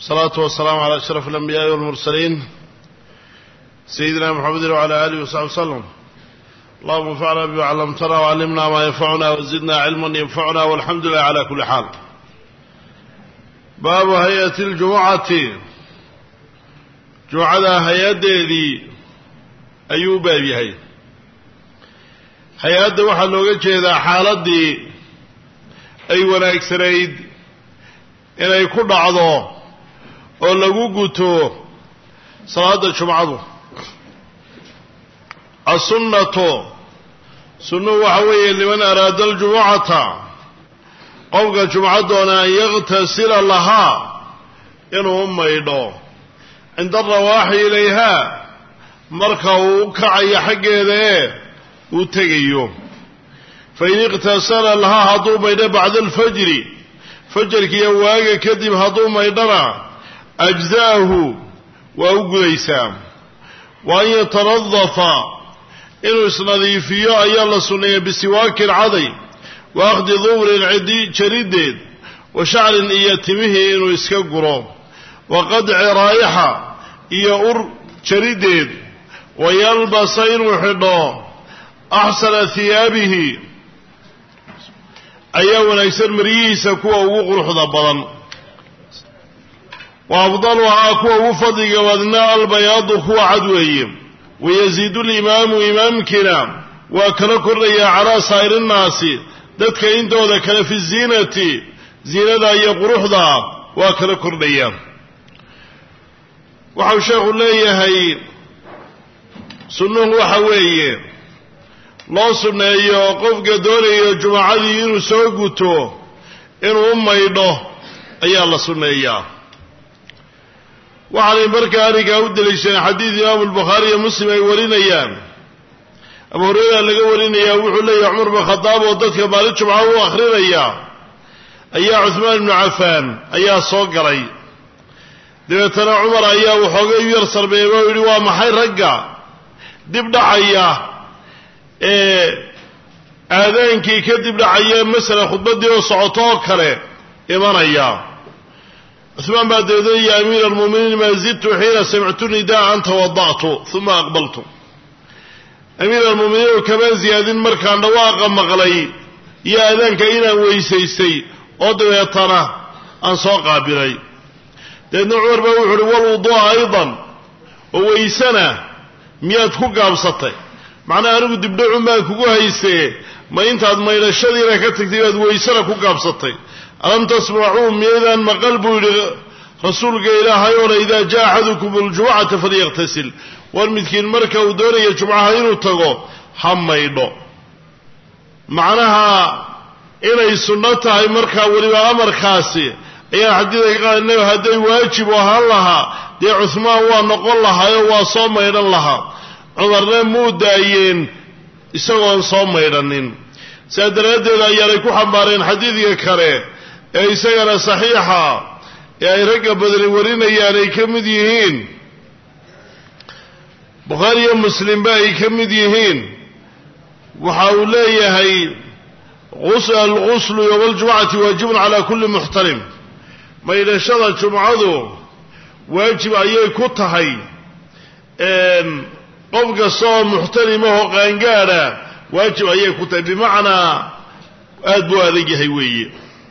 الصلاة والسلام على أشرف الأنبياء والمرسلين سيدنا محمد وعلى آله وصحبه وسلم. اللهم انفعنا بما علمتنا وعلمنا ما ينفعنا وزدنا علما ينفعنا والحمد لله على كل حال. باب هيئة الجمعة جمعة هيئة أيوب بهي هيئة waxaa looga jeedaa xaaladii ay wanaagsanayd inay ku dhacdo oo lagu guto salaada jumcadu. as-sunnatu sunnu waxa weeye liman araada al-jum'ata qofka jumcadoona an yaghtasila lahaa inuu maydho cinda rawaaxi ilayha marka uu kacayo xaggeeda uu tegayo. fain iqtasala lahaa hadduu maydho bacda alfajri fajarkiiyo waaga kadib hadduu maydhana ajza'ahu waa u gudaysaa. wa an yatanadafa inuu isnadiifiyo ayaa la sunneeya bisiwaakin caday wa akhdi dubrin cidi jarideed wa shacrin iyo timihii inuu iska guro wa qadci raa'ixa iyo ur jarideed wa yalbasa inuu xidho axsana hiyaabihi ayaa wanaagsan maryihiisa kuwa ugu quruxda badan. wa afdaluhaa kuwa ugu fadliga badna albayaadu kuwa cad weeye. wayaziidu limaamu imaamkina waa kala kordhayaa calaa saa'iri nnaasi dadka intooda kale fi ziinati ziinada iyo quruxda waa kala kordhayaa. waxau sheekhu leeyahay sunnuhu waxa weeye loo sunneeyo qofka doonayo jumacadii inuu soo guto inuu u maydho ayaa la sunneeyaa. waxaanay markaa arrinkaa u deliishadeen xadiid imaamu albukhaari iyo muslim ay warinayaan. abu hurayra laga warinayaa wuxuu leeyahay cumar bin khadaab oo dadka maalin jumca u akhrinaya ayaa cuhmaan ibnu cafaan ayaa soo galay. dabeetana cumar ayaa waxoogay u yar sarbeeba o yidhi waa maxay ragga dib dhacaya ee aadaankii ka dib dhacaya masala khudbaddii oo socoto oo kale imanaya. cuhmaan baa dabeedna ya amiira almu'miniin maa zidtu xiina samictu nidaa an tawada'tu uma aqbaltu. amiir almu'miniin oo kamaan ziyaadin markaan dhawaaqa maqlay iyo aadaanka inaan weysaystay oo dabeetana aan soo qaabilay. dabeedna cumar baa wuxu uhi walwuduu'a aydan oo weysana miyaad ku gaabsatay? macnaha anigu dibdhacun baan kugu haystee ma intaad maydhashadiina ka tagtay baad weysana ku gaabsatay? alam tasmacuu miyaydaan maqal buu yidhi rasuulka ilaahay oona idaa jaa axadukum aljumucata falyakhtasil, war midkiin marka uu doonayo jumcaha inuu tago ha maydho. macnaha inay sunno tahay markaa weliba amarkaasi ayaa xadiidka ka qaadanayo hadday waajib u ahaan lahaa dee cuhmaan waa noqon lahaayoo waa soo maydhan lahaa. cumarna muu daayeen isagoon soo maydhanin. saa daraaddeed ayaanay ku xambaareen xadiidka kale ee isagana saxiixa ee ay ragga badani warinayaan ay ka mid yihiin bukhaari iyo muslimba ay ka mid yihiin. waxa uu leeyahay alguslu yowma aljumcati waajibun calaa kulli muxtarim, maydhashada jumcadu waajib ayay ku tahay qof kastoo muxtarimahoo qaangaadha waajib ayay ku tahay. bimacnaa aad buu adag yahay weeye.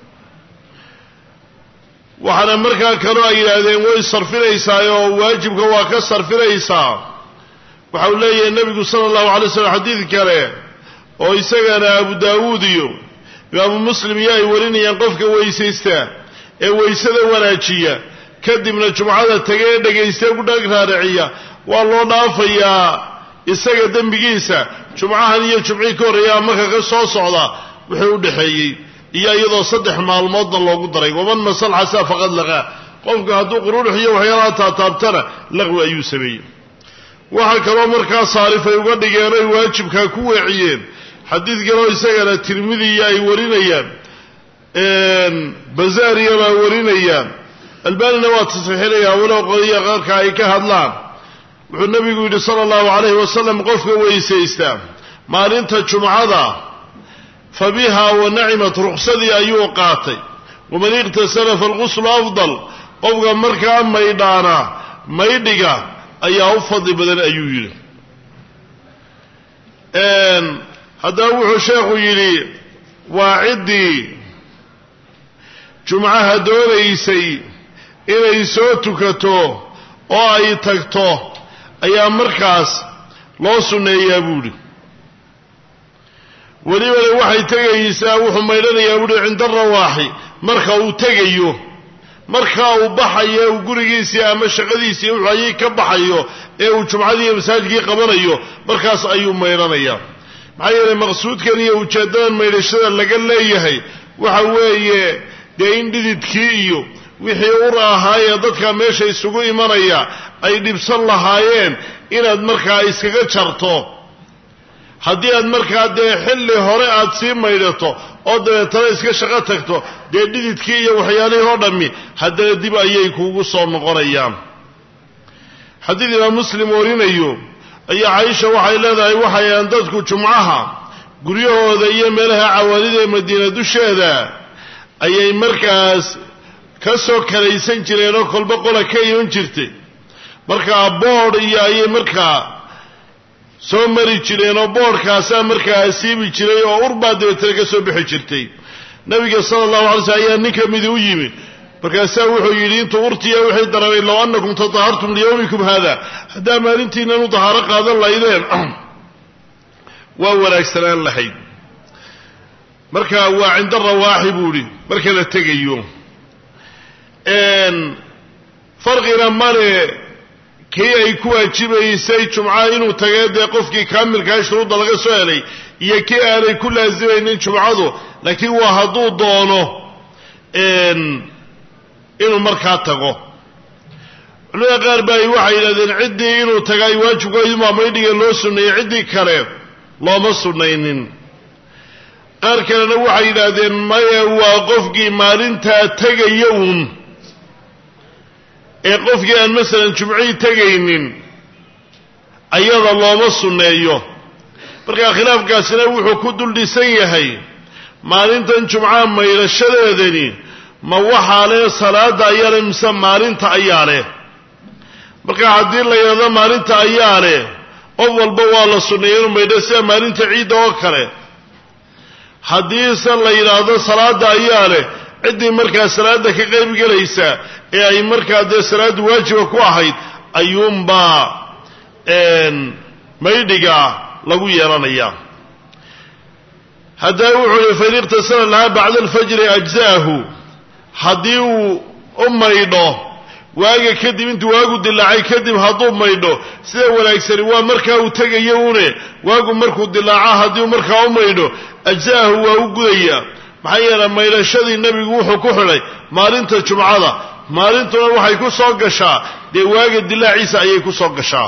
waxaana markaa kaloo ay yidhaahdeen way sarfinaysaa oo waajibka waa ka sarfinaysaa. waxau leeyahay nebigu sala allahu alay slam xadiid kale oo isagana abu daawuud iyo imaamu muslim iyo ay warinayaan qofka weysaysta ee weysada wanaajiya kadibna jumcada taga ee dhagaystee ku dhag raaraciya waa loo dhaafayaa isaga dembigiisa jumcahan iyo jumcii ka horreeyaa marka ka soo socda wuxuu u dhexeeyey iyo iyadoo 3 maalmoodna loogu daray. waman masal xasaa faqad laqaa, qofka hadduu quruurux iyo waxyaalaha taataabtana laqwi ayuu sameeyey. waxaa kaloo markaa saarifay uga dhigeen ay waajibkaa ku weeciyeen xadiid kaloo isagana tirmidiya ay warinayaan, bazaariya baa warinayaan, albaanina waa tasxiixinayaa walow qoliya qaarka ay ka hadlaan. wuxuu nabigu yidhi sala allahu calayhi wasalam qofka weysaysta maalinta jumcada fabiha wa nacimat ruqsadii ayuu qaatay. waman iqtasala falquslu afdal qofka markaa maydhaana maydhiga ayaa u fadli badan ayuu yidhi. haddaba wuxuu sheekhu yidhi waa ciddii jumcaha doonaysay inay soo tukato oo ay tagto ayaa markaas loo sunneeyaa buuhi. welibana waxay tegaysaa wuxuu maydhanayaa buuhi cinda rawaaxi marka uu tegayo, markaa uu baxayo uu gurigiisii ama shaqadiisii wuxuu ayay ka baxayo ee uu jumcadii iyo masaajidkii qabanayo, markaas ayuu maydhanayaa. maxaa yeelay maqsuudkan iyo ujeeddadan maydhashada laga leeyahay waxa weeye dee in dhididkii iyo wixii ur ahaayee dadka meesha isugu imanaya ay dhibsan lahaayeen inaad markaa iskaga jarto. haddii aad markaa dee xilli hore aad sii maydhato oo dabeetana iska shaqo tagto dee dhididkii iyo waxyaalihii oo dhammi haddana dib ayay kuugu soo noqonayaan. xadiid imaam muslim warinayo ayaa caaisha waxay leedahay waxayaan dadku jumcaha guryahooda iyo meelaha cawaanida ee madiina dusheeda ayay markaas ka soo kalaysan jireen oo kolba qola ka iman jirtay. markaa boodh iyo ayay markaa soo mari jireen oo boodhkaasaa markaa siibi jiray oo urbaa dabeetana ka soo bixi jirtay. nabiga sala allahu alay slm ayaa nin ka midi u yimi, markaasaa wuxuu yidhi intuu urtiya wixii dareemay low annakum tatahartum liyawmikum haada, haddaa maalintiinan u dahaaro qaadan lahaydeen waa wanaagsanaan lahayd. marka waa cinda rawaaxi buu idhi marka la tegayo. farqina male kii ay ku waajibaysay jumca inuu tagay dee qofkii kaamilkaa shuruudda laga soo helay iyo kii aanay ku laasimaynin jumcadu, laakiin waa hadduu doono inuu markaa tago. culimada qaar baa waxay yidhahdeen ciddii inuu tagay waajibkoodumaa maydhiga loo sunneeyey, ciddii kale looma sunnaynin. qaar kalena waxay yidhaahdeen maya waa qofkii maalintaa tegaya uun ee qofkii aan masalan jumcihii tegaynin ayada looma sunneeyo. markaa khilaafkaasina wuxuu ku dul dhisan yahay maalintan jumcaha maydhashadeedani ma waxaa leh salaada ayaa leh mise maalinta ayaa leh. marka haddii la yidhahdo maalinta ayaa leh qof walba waa la sunneeya inuu maydho sida maalinta ciidda oo kale. haddiise la yidhaahdo salaada ayaa leh ciddii markaa salaada ka qayb gelaysa ee ay markaa dee salaaddu waajiba ku ahayd ayuunbaa maydhiga lagu yeelanayaa. haddaba wuxuu ihi fain iqtasala lahaa bacda alfajri ajza'ahu, haddii uu u maydho waaga kadib intuu waagu dilaacay kadib hadduu maydho sida wanaagsani waa markaa uu tegayo une waagu markuu dilaaca haddii uu markaa u maydho ajza'ahu waa u gudaya. maxaa yeelay maydhashadii nebigu wuxuu ku xidhay maalinta jumcada, maalintuna waxay ku soo gashaa dee waaga dilaaciisa ayay ku soo gashaa.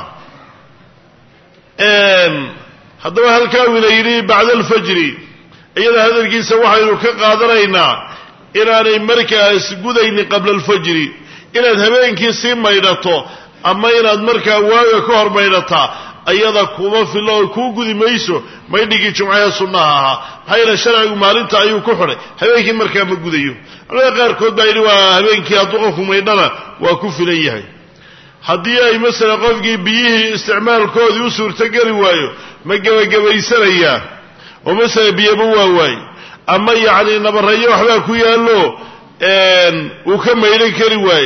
haddaba halkaa wila yidhi bacda alfajri iyada hadalkiisa waxaynu ka qaadanaynaa inaanay markaas gudaynin qabla alfajri. inaad habeenkii sii maydhato ama inaad markaa waaga ka hor maydhataa ayada kuma filo oo kuu gudi mayso maydhigii jumcaha sunnaha ahaa. maxaa yeele sharcigu maalinta ayuu ku xidhay, habeenkii markaa ma gudayo. culamada qaarkood baa yidhi waa habeenkii hadduu qofku maydhana waa ku filan yahay. haddii ay masalan qofkii biyihii isticmaalkoodii u suurtogeli waayo ma gebagabaysanayaa oo masala biyaba waa waaye ama yacni nabarrayo waxbaa ku yaallo uu ka maydhan kari waaye.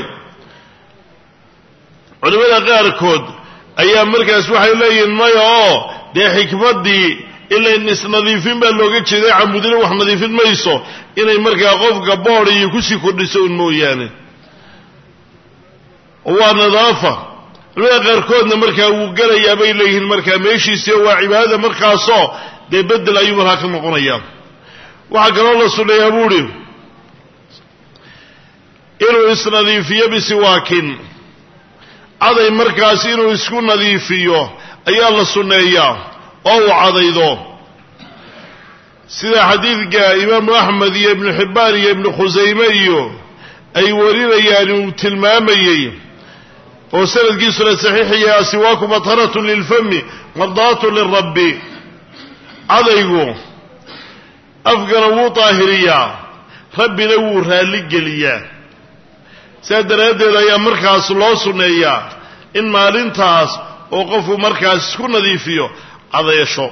culimada qaarkood ayaa markaas waxay leeyihiin maya oo dee xikmaddii ilayn isnadiifin baa looga jeeday camudina wax nadiifin mayso inay markaa qofka boodh iyo kusii kordhiso un mooyaane. waa nadaafa. culimada qaarkoodna markaa wuu gelayaa bay leeyihiin markaa meeshiisii waa cibaadada markaasoo dee bedel ayuu markaa ka noqonayaa. waxaa kaloo la sunneeyaa buuhi inuu isnadiifiyo bisiwaakin, caday markaas inuu isku nadiifiyo ayaa la sunneeyaa oo uu cadaydo, sida xadiidka imaamu axmed iyo ibnu xibbaan iyo ibnu khusayme iyo ay warinayaan uu tilmaamayey oo sanadkiisuna saxiixaya asiwaaku madharatun lilfami mardaatun lirabbi. cadaygu afkana wuu daahiriyaa, rabbina wuu raalli geliyaa. سادرادد ayaa markaas loo suneeyaa in maalintaas oo qofku markaas isku nadiifiyo cadeesho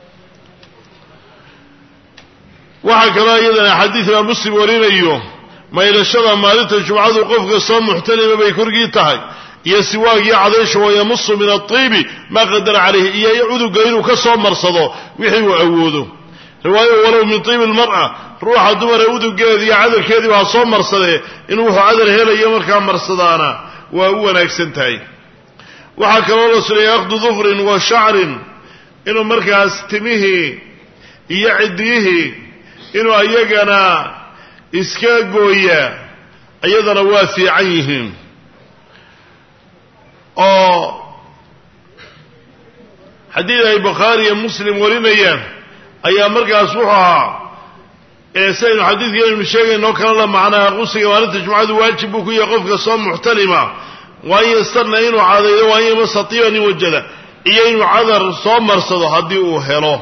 waxa kale iyadana xadiis Muslim warinayo maylashada maalinta jumcadu qofka soo muxtalima bay korgii tahay iyo siwaag iyo cadeesho oo yamusu min at-tayb ma qadara alayhi iyo uduga inuu ka soo marsado wixii uu awoodo riwaayo walow min tayb al-mar'a ruuxa dumar udugeeda iyo cadarkeedii baa soo marsaday inuu wuxuu cadar helayo markaa marsadaana waa u wanaagsan tahay waxa kale oo la sunnay aqdu dhufrin wa sha'rin inuu markaas timihi iyo cidihi inuu ayagana iska gooya ayadana waa fiican yihiin oo xadiis ay Bukhari iyo Muslim warinayaan ayaa markaas wuxuu ahaa sayid xadiiskeenu sheegayno kala macnaa qusiga maalinta jumcadu waajib ku yahay qofka soo muxtalima waa yastarna inuu cadeeyo waa inuu masatiyo wajada iyo inuu cadar soo marsado hadii uu helo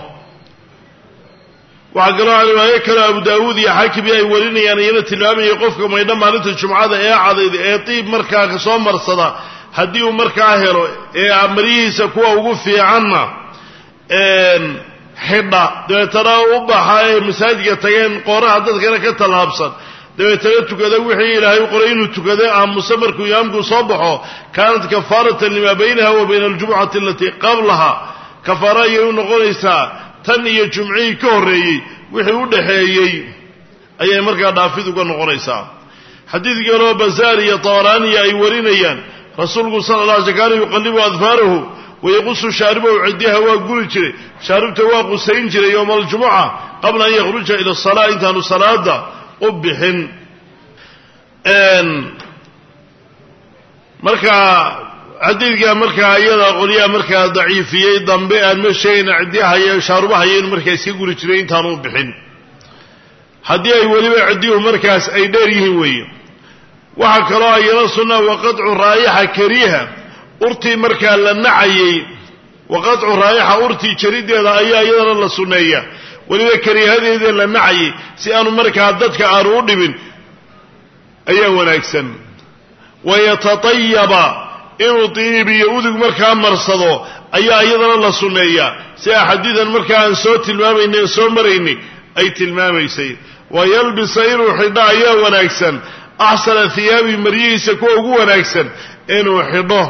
waxa kale riwaayo kale Abu Daawud iyo Hakim ay warinayaan inuu tilmaamayo qofka maydha maalinta jumcada ee cadeeyda ee tiib markaa ka soo marsada hadii uu markaa helo ee amrihiisa kuwa ugu fiicanna xidha deetana u baxay masaajidka tageen qoraha dadkana ka talaabsan deetana tukada wixii Ilaahay u qoray inuu tukado aamusa markuu yaamku soo baxo kaanad kafaratan lima baynaha wa bayna al-jum'ati allati qablaha kafara ayuu noqonaysaa tan iyo jumcii ka horeeyay wixii u dhaxeeyay ayay markaa dhaafid uga noqonaysaa xadiidka loo Bazaar iyo Tabarani ay warinayaan rasuulku sallallahu alayhi wasallam yuqallibu adfarahu ويقص شاربه وعديها وقول جري شاربته وقصين جري يوم الجمعة قبل أن يخرج إلى الصلاة انتهى الصلاة قبحن مركا عديدك مركا أيضا قوليا مركا ضعيفية ضمبئا مشيين عديها شاربها ين مركا يقول جري انتهى قبحن حديها يولي عديه مركاس أي داريه وي وحكرا يرسلنا وقطع رائحة كريهة urti markaa la nacayay waqadcu raayaha urti jarideeda ayaa iyadana la suneeya waliba kariihadeeda la nacayay si aanu markaa dadka aanu u dhibin ayaa wanaagsan wayatatayyaba inuu tiibiyo udug markaa marsado ayaa iyadana la suneeya si xadiidan markaa aan soo tilmaamaynay soo maraynay ay tilmaamaysay wayalbisa inuu xidho ayaa wanaagsan ahsana thiyaabi mariyiisa kuwa ugu wanaagsan inuu xidho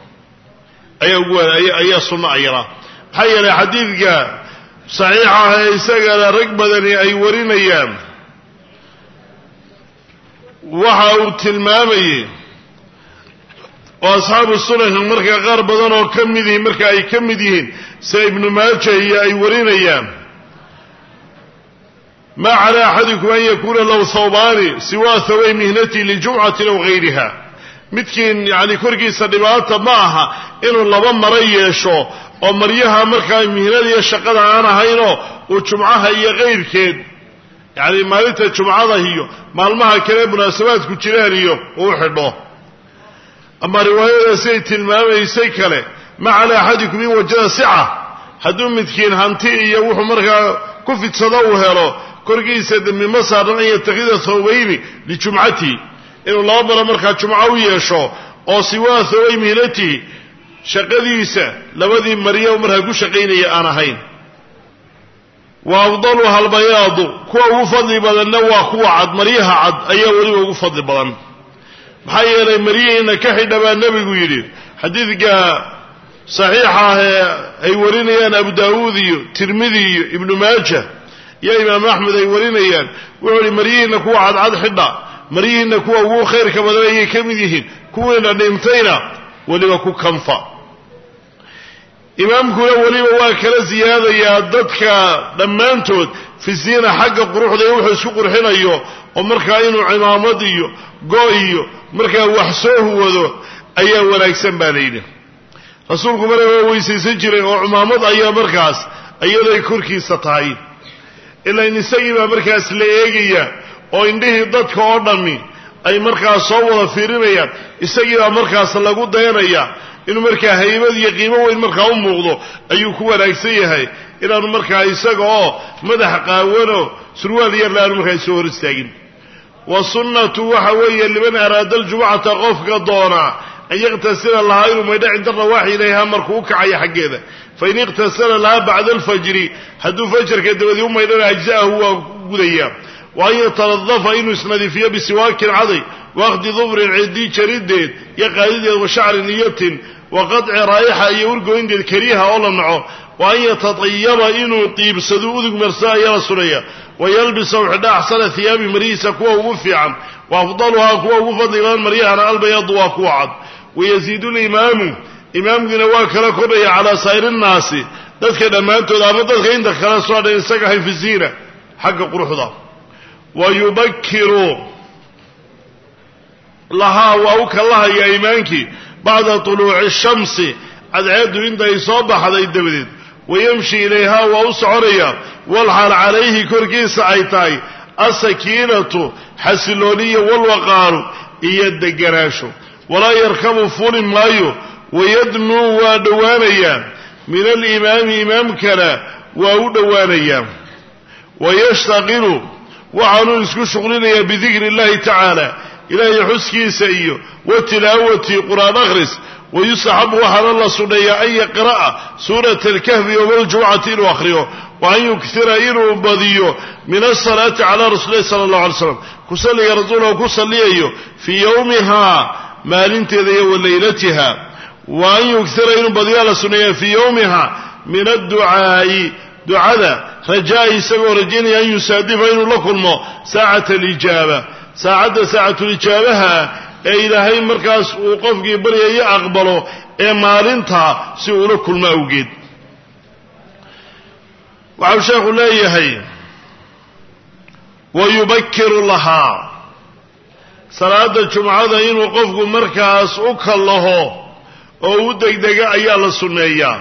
ayaa sunna ayara hayla xadiidka saxiixa ah isaga rag badani ay warinayaan waxa uu tilmaamayay oo asxaabu sunan marka qaar badan oo kamidii marka ay kamid yihiin sa ibn Maajah ay warinayaan ma ala ahadikum an yakuna law thawbani siwa thaway mihnati li jum'ati aw ghayriha midkiin yani korkiisa dhibaato ma aha inuu laba maro yeesho oo maryaha markaa mihnada iyo shaqada aan ahayno oo jumcaha iyo qeyrkeed yani maalinta jumcada iyo maalmaha kale munaasabaadku jiraan iyo uu xidho ama riwaayada say tilmaamaysay kale ma ala ahadikum in wajada si'a haduu midkiin hanti iyo wuxuu markaa ku fidsado uu helo korkiisa dami masaaran iyo taqida thawbayni li jumcati inuu laba maro markaa jumca u yeesho oo siwaa thaway mihnati shaqadiisa labadii mariyo markaa ku shaqaynaya aan ahayn wa afdalu hal bayaadu kuwa ugu fadli badanna waa kuwa cad mariyaha cad ayaa weliba ugu fadli badan maxaa yeelay mariyihiina ka xidhabaa nabigu yidhi xadiidka saxiixa ah ay warinayaan Abu Daawud iyo Tirmidhi iyo Ibn Maajah iyo Imaam Ahmed ay warinayaan wuxuu yidhi mariyihiina kuwa cad xidha mariyihiina kuwa ugu khayrka badan ayay ka mid yihiin kuweena dhintayna waliba ku kanfa imaamkuna waliba waa kala ziyaadayaa dadka dhammaantood fi zina xagga quruxda iyo wuxuu isku qurxinayo oo markaa inuu cimaamad iyo go iyo markaa wax soo huwado ayaa wanaagsan baa leeyahay rasuulku markaa weysaysan jiray oo cimaamad ayaa markaas ayaday korkiisa tahay ilaa in isagii baa markaas la eegaya oo indhihii dadka oo dhami ay markaas soo wada fiirinayaan isagii baa markaas lagu dayanaya inuu markaa haybad iyo qiimo weyn markaa u muuqdo ayuu ku wanaagsan yahay inaanu markaa isaga oo madax qaawano surwaal yar laanu markaa soo hor istaagin وسنة وحوية لمن أراد الجمعة قفك دونا أن يغتسل لها إنه ما يدعي در واحد إليها مركوك عي حقيقة فإن يغتسل لها بعد الفجر هدو فجر كده يوم ما يدعي أجزاء هو قديا وأن يتنظف إنه يسند فيها بسواك عضي واخد ظفر عدي شريد يقعد وشعر نية وقطع رائحة يورقو عند الكريهة أولا معه وأن يتطيب إنه طيب صدوذك مرساء يا رسولية ويلبس وحدا أحسن ثياب مريسة كوه وفعا وأفضلها كوه وفضلان مريحا البيض وكوعد ويزيد الإمام جنواك لكرية على سائر الناس ذلك لما أنتو دامتك عندك خلاص وعدا ينسكح في الزينة حق قروح ذا ويبكر لها وأوك الله يا إيمانك بعد طلوع الشمس عد عند إصابة هذا الدبدين ويمشي إليها وأسعريا والحال عليه كركيس عيتاي السكينة حسلونية والوقار إيد الجراشو ولا يركب فول مايو ويدنو ودوانيا من الإمام إمام كلا ودوانيا ويشتغل وعنو يسكو شغلنا بذكر الله تعالى إلهي حسكي سئيه وتلاوة قرآن أغرس ويصحب وحن الله سنية أن يقرأ سورة الكهف يوم الجمعة وآخره وأن يكثر إنه بذيه من الصلاة على رسول الله صلى الله عليه وسلم كسل يا رسوله وكسل أيه في يومها ما لنتذي وليلتها وأن يكثر إنه بذيه على سنية في يومها من الدعاء دعاء رجاء سوى رجيني أن يسادف إنه لكم ساعة الإجابة ساعة الإجابة إلهي مركز وقفك بريا أقبله مالنتها سيقول كل ما أوجد وعشاق لا يهي ويبكر لها صلاة الجمعة إن وقفك مركز أكله أو دقدق أيال السنية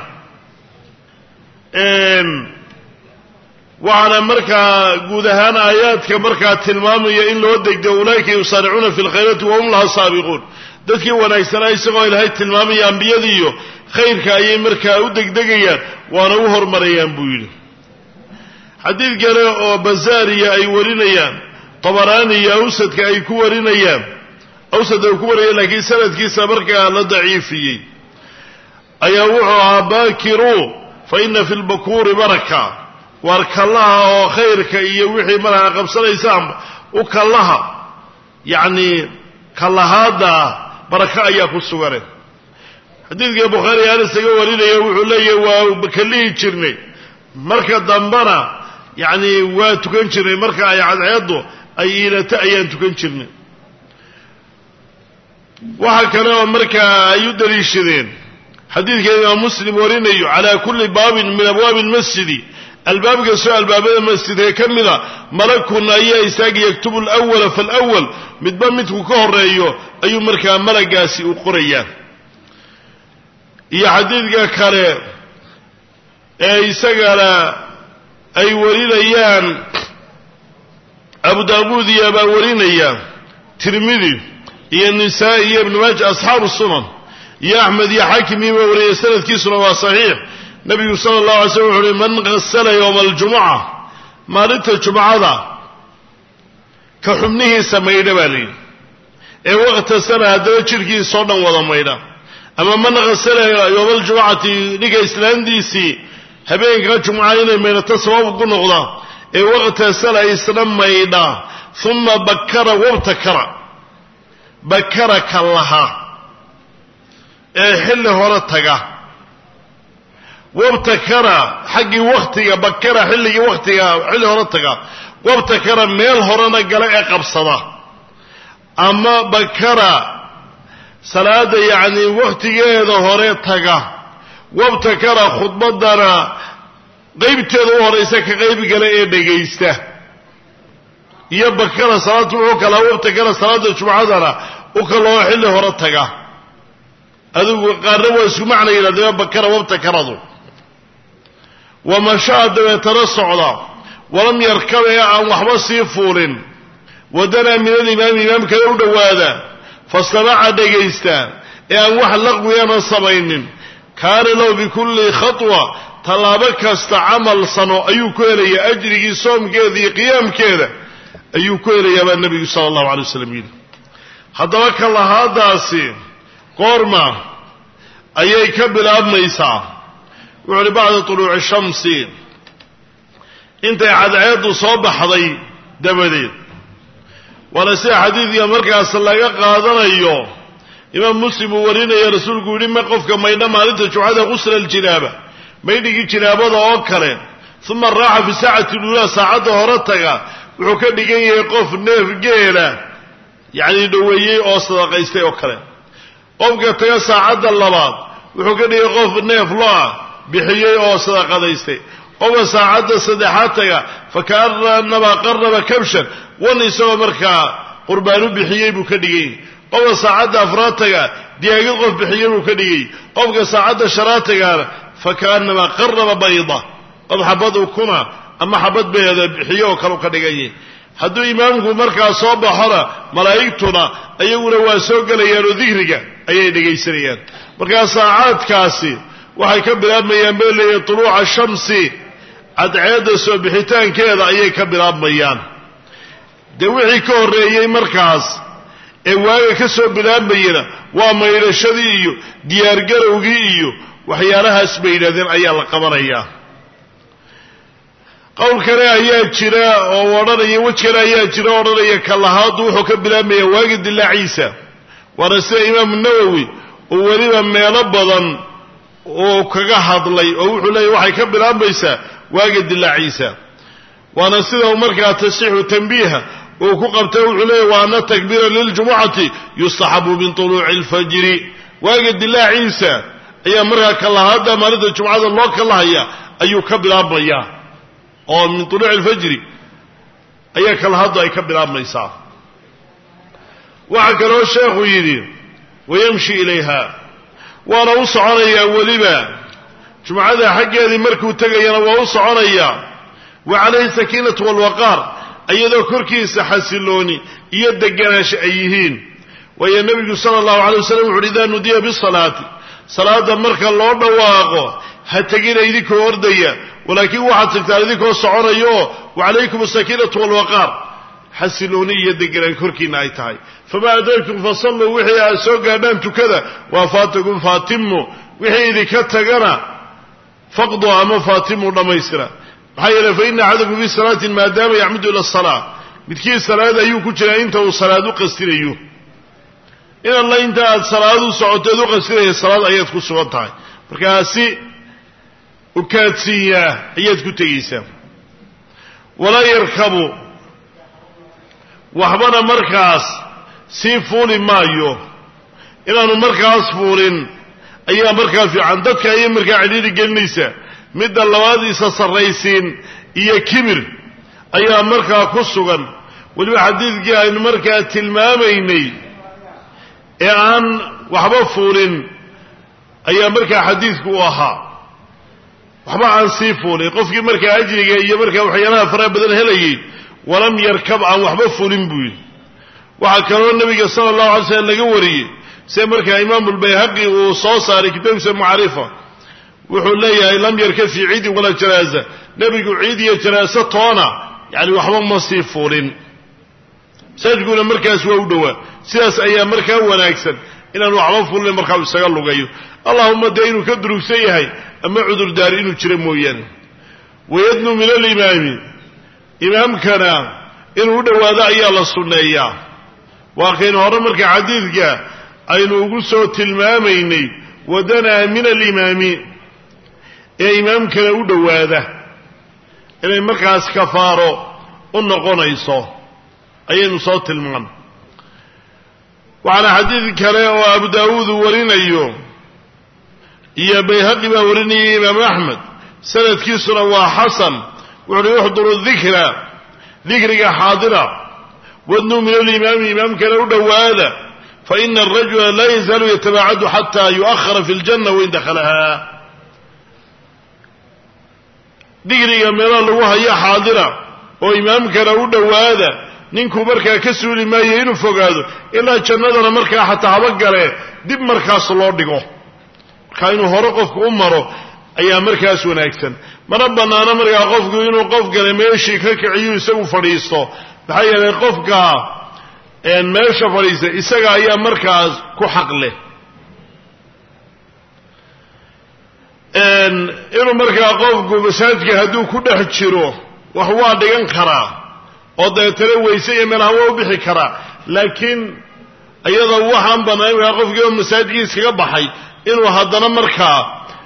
وعلى مركا قودهان آيات كمركا تلمامية إن لو دقدق أولئك يصارعون في الخيرات وهم لها سابقون dadkii wanaagsanaa isagoo ilaahay tilmaamaya ambiyadiiyo khayrka ayay markaa u degdegayaan waana u hormarayaan buu yidhi xadiid kale oo bazaariya ay warinayaan tabaraani iyo awsadka ay ku warinayaan awsad ay ku warinayaan laakiin sanadkiisa markaa la daciifiyey ayaa wuxuu ahaa baakiru fa inna fi lbakuuri baraka waar kallaha oo khayrka iyo wixii malaha qabsanaysaan u kallaha yacni kallahaada baraka ayaa ku sugan xadiidka Bukhari anas iga warinaya wuxuu leeyahay waa kalihi jirnay marka dambana yaani waa tukan jirnay marka ay cadceedo ay ilata ayaan tukan jirnay waxa kale oo marka ay u daliishadeen xadiidka Imam Muslim warinayo ala kulli baabin min abwaab al-masjid الباب كسؤال باب المسجد كمذا ملكنا أي إساق يكتب الأول فالأول متبمت كهريو أي مركا ملقاسي وقرية يا حديث كاره أي سجل أي ورين أيام أبو داود يا أبو ورين أيام ترمذي يا النساء يا ابن ماجه أصحاب السنن يا أحمد يا حاكم يا ورين سنة كيسنا وصحيح النبي صلى الله عليه وسلم من غسل يوم الجمعة مالت الجمعة كحمنه سمينا بالي وقت السنة هذا شركي صنع ولا مينا أما من غسل يوم الجمعة لقى إسلانديسي هبين كجمعة من التصواب قنقضة وقت السنة إسلام مينا ثم بكر بكرك الله حل هرتك وابتكر حق وقتك بكر حلي وقتك حلي هرتك وابتكر ميل هرنا قلق قبصده اما بكر صلاه يعني وقتك هذا هرتك وابتكر خطبتنا قيبتده هريسه كقيب قلق دغيسته يا بكر صلاه وكلا وابتكر صلاه الجمعه وكلا حلي هرتك هذا قاربوا اسمه معنى الى بكر وابتكروا ومشى يترصع له ولم يركب عن وحبسي فور ودنا من الإمام كذا ودوادا فاستمع دقيستان يعني واحد لقوا يانا صبين كان له بكل خطوة طلبك استعمل صنو أيو كذا أجري صوم كذا قيام كذا ayuu ku helayaa baa nebigu sala allahu alay wasalam yidhi haddaba ka lahaadaasi goorma ayay ka bilaabmaysaa wuxuu uhi bacda tuluuci shamsi intay cadceeddu soo baxday dabadeed waana sida xadiidka markaas laga qaadanayo imaam muslim uu warinaya rasuulku yidhi ma qofka maydha maalinta jumcada qusla aljinaaba maydhigii jinaabada oo kale uma raaxa fi saacati luulaa saacadda hore taga wuxuu ka dhigan yahay qof neef geela yacni dhoweeyey oo sadaqaystay oo kale qofka taga saacadda labaad wuxuu ka dhigay qof neef lo-a bixiyey oo sadaqadaystay qofka saacadda saddexaad taga fakaannama qarraba kabshan wan isagoo markaa qurbaanu bixiyey buu ka dhigay qofka saacadda afraad taga diyaagid qof bixiyey buu ka dhigay qofka saacadda shanaad tagaana fakaannama qarraba bayda qof xabad ukuna ama xabad beeda bixiye oo kale u ka dhigayay hadduu imaamku markaa soo baxona malaa'igtuna iyaguna waa soo gelayaan oo dikriga ayay dhegaysanayaan markaa saacaadkaasi waxay ka bilaabmayaan bay leeyihin tuluuca shamsi cadceedda soo bixitaankeeda ayay ka bilaabmayaan dee wixii ka horreeyey markaas ee waaga ka soo bilaabmayana waa maydhashadii iyo diyaargarowgii iyo waxyaalahaas bay yidhahdeen ayaa la qabanayaa qowl kale ayaa jira oo odhanaya wej kale ayaa jira o odhanaya ka lahaadu wuxuu ka bilaabmaya waagi dilaaciisa waana sida imaamu nawowi oo weliba meelo badan oo kaga hadlay oo wuxuu leeyahy waxay ka bilaabmaysaa waaga dilaaciisa waana sida uu markaa tasixu tanbiiha uu ku qabtay wuxuu leeyahy wa ana takbiira liljumucati yustaxabu min tuluuci alfajri waaga dilaaciisa ayaa markaa ka lahaada maalinta jumcada loo kalahaya ayuu ka bilaabmayaa oo min tuluuci alfajri ayaa kalahaddu ay ka bilaabmaysaa waxaa kaloo sheekhu yidhi wayamshi ilayha waana u soconayaa weliba jumcada xaggeedii markuu tegayana waa u soconayaa wa calayhi sakiinatu walwaqaar iyadoo korkiisa xasilooni iyo deganaansho ay yihiin waayo nebigu sala allahu alay wasalam wuxu uhi idaa nudiya bisalaati salaada marka loo dhawaaqo ha tegina idinkoo ordaya walaakiin waxaad tagtaan idinkoo soconayaoo wacalaykum asakiinatu walwaqaar xasilooni iyo deganaan korkiina ay tahay famaa adragtum fasalluu wixii aad soo gaadhaan tukada waa faatakum faatimu wixii idinka tagana faqdu ama faatimu dhammaystira maxaa yeele fa ina axadakum fi salaatin maadaama yacmudu ila asalaa midkii salaad ayuu ku jiraa inta uu salaad u qastinayo in alla inta aad salaad u socoteed u qastinaya salaad ayaad ku sugan tahay markaasi ukaadsiiyaa ayaad ku tegaysaa walaa yarkabu waxbana markaas sii fuuli maayo inaanu markaas fuulin ayaa markaa fiican dadka ayay markaa cidhiidhi gelinaysaa midda labaadiisa sarraysiin iyo kibir ayaa markaa ku sugan weliba xadiidkii aynu markaa tilmaamaynay ee aan waxba fuulin ayaa markaa xadiidku u ahaa waxba aan sii fuulin qofkii markaa ajriga iyo markaa waxyaalaha faraha badan helayay walam yarkab aan waxba fuulin buu yidhi waxaa kaloo nabiga sala allahu alay slam laga wariyey sida markaa imaamu lbayhaqi uu soo saaray kitaabkiisa macrifa wuxuu leeyahay lam yarkab fii ciidin walaa janaaza nebigu ciid iyo janaaso toona yani waxba ma sii fuulin masaajidkuna markaas waa u dhowaa sidaas ayaa markaa wanaagsan inaan waxba fuulin markaa isaga lugayo allahuma dee inuu ka durugsan yahay ama cudurdaari inuu jiro mooyaane wayadnu min alimaami imaamkana inuu u dhowaado ayaa la sunneeyaa waa kaynu hore markaa xadiidka aynu ugu soo tilmaamaynay wadanaa min alimaami ee imaamkana u dhowaada inay markaas kafaaro u noqonayso ayaynu soo tilmaan waxaana xadiid kale oo abu daawuud uu warinayo iyo bayhaqi baa warinayay imaamu axmed sanadkiisuna waa xasan wuxu uhi uxduru dikra dikriga xaadira wadnuu min alimaami imaamkana u dhowaada faina arajula laa yazaalu yatabaacadu xataa yu'ahara fi ljanna wain dakhalaha dikriga meelaha lagu hayo xaadira oo imaamkana u dhowaada ninkuu markaa ka suuli maayo inuu fogaado ilaa jannadana markaa xataa haba galee dib markaas loo dhigo markaa inuu hore qofku u maro ayaa markaas wanaagsan mana bannaano markaa qofku inuu qof gale meeshii ka kiciyu isagu fadhiisto maxaa yeelay qofka meesha fadhiisa isaga ayaa markaas ku xaq leh inuu markaa qofku masaajidka hadduu ku dhex jiro wax waa dhigan karaa oo dabeetana weyse iyo meelaha waa u bixi karaa laakiin iyada waxaan banayn waa qofkii masaajidkii iskaga baxay inuu haddana markaa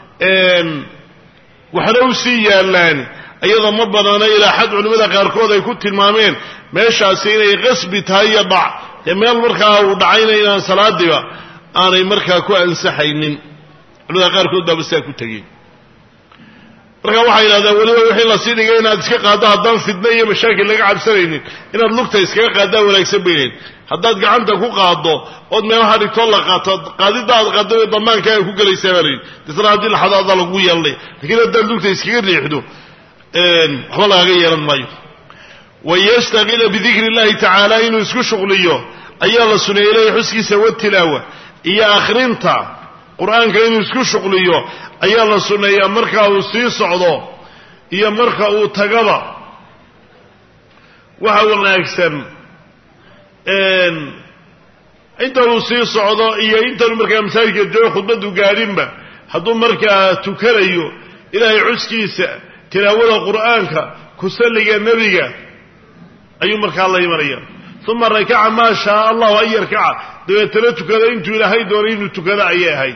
waxna u sii yaalaan iyada ma banaana ilaa xad culimada qaarkood ay ku tilmaameen meeshaasi inay qasbi tahay iyo dhac ee meel markaa uu dhacayna inaan salaadiba aanay markaa ku ansaxaynin culimada qaarkood baa basaa ku tegey marka waxay yidhahdaan weliba wixii lasii dhigay inaad iska qaaddo haddaan fidno iyo mashaakil laga cabsanaynin inaad lugta iskaga qaaddaa wanaagsan bayleed haddaad gacanta ku qaaddo ood meelaha dhigtoo la qaato qaadidda aad qaaddo ee damaanka ay ku gelaysaa baa layidhi disna haddii laxadaada lagu yeelnay lakiin haddaad lugta iskaga riixdo waxba lagaga yeelan maayo wayastaqila bidikri illahi tacaala inuu isku shuqliyo ayaa la suneeyey ilahay xuskiisa watilaawa iyo akhrinta qur-aanka inuu isku shuqliyo ayaa la sunneeyaa marka uu sii socdo iyo marka uu tagaba waxa wanaagsan intanuu sii socdo iyo intanuu markaa masaajidka joogo khudbadu gaadhinba hadduu markaa tukanayo ilaahay xuskiisa tilaawada qur'aanka ku salliga nebiga ayuu markaa la imanaya uma rakaca maa shaaa allahu an yarkaca dabeetana tukada intuu ilaahay doonay inuu tukado ayay ahayd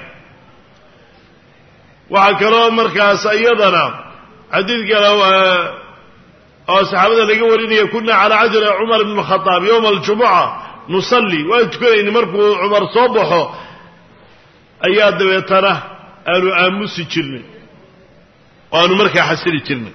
waxaa kaloo markaas iyadana xadiid kale oo saxaabada laga warinaya kuna calaa cahdi cumar bn khadaab yowma aljumuca nusalli waan tukanayni markuu cumar soo baxo ayaa dabeetana aanu aamusi jirnay oo aanu markaa xasili jirnay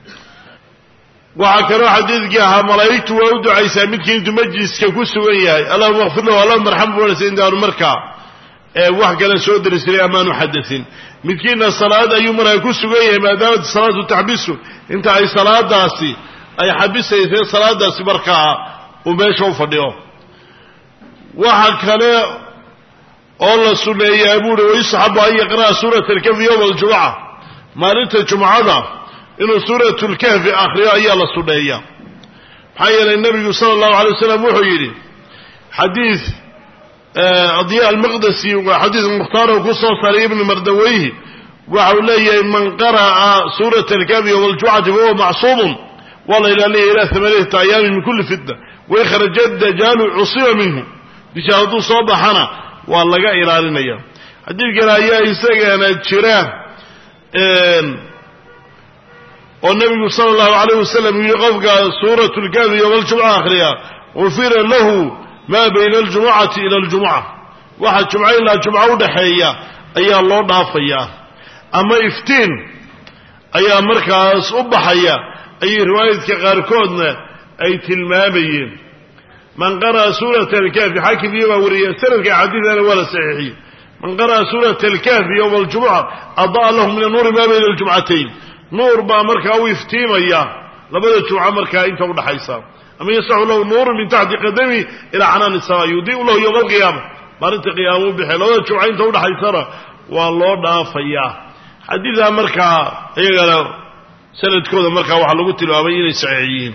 waxaa kaloo xadiidkii ahaa malaa'igtu waa u ducaysaa midkii intuu majliska ku sugan yahay allahuma akfir lahu allahuma arxamhu wanasa intaanu markaa wax kale soo darisinay amaanu xadasin midkiina salaad ayuu markaa ku sugan yahay maadaama salaatu taxbisu inta ay salaadaasi ay xabisaysay salaadaasi markaa uu meesha u fadhiyo waxa kale oo la sunneeyaa buuri wayusaxabu an yaqra'a suurata alkahfi yowma aljumuca maalinta jumcada inuu suuratu lkahfi akhriyo ayaa la sunneeyaa maxaa yeelay nebigu sala allahu alay wasalam wuxuu yidhi xadiid adiya almaqdasi waa xadiid mukhtaar oo ku soo saaray ibnu mardaweyhi waxa uu leeyahay man qara'a suurata alkahfi yowma aljumcati fahuwa macsuumun waa la ilaaliyay ilaa 8 ayaamin min kulli fitna wain kharaja dajaalu cusiba minhu bisha hadduu soo baxana waa laga ilaalinaya xadiidkan ayaa isagana jira oo nabigu sala allahu alayh wasalam yidhi qofka suuratu lkahfi yowma aljumca akhriya gufira lahu maa bayna aljumucati ila aljumuca waxa jumco ilaa jumco udhaxeeya ayaa loo dhaafayaa ama iftiin ayaa markaas u baxaya ayay riwaayadka qaarkoodna ay tilmaamayeen man qara'a suurata alkahfi xaakimiyo baa wariya sanadka xadiidana waa la saxiixiyey man qara'a suurata alkahfi yowma aljumuca adaa lahu min anuuri maa bayna aljumcatayn nuur baa markaa u iftiimaya labada jumco markaa inta udhaxaysa ama yasaxu lahu nuuru min taxti qadami ilaa canaani sama yudii'u lahu yowma alqiyaama maalinta qiyaama u bixee labada jumco inta udhaxaysana waa loo dhaafayaa xadiidkaa markaa iyagana sanadkooda markaa waxaa lagu tilmaamay inay saxiix yihiin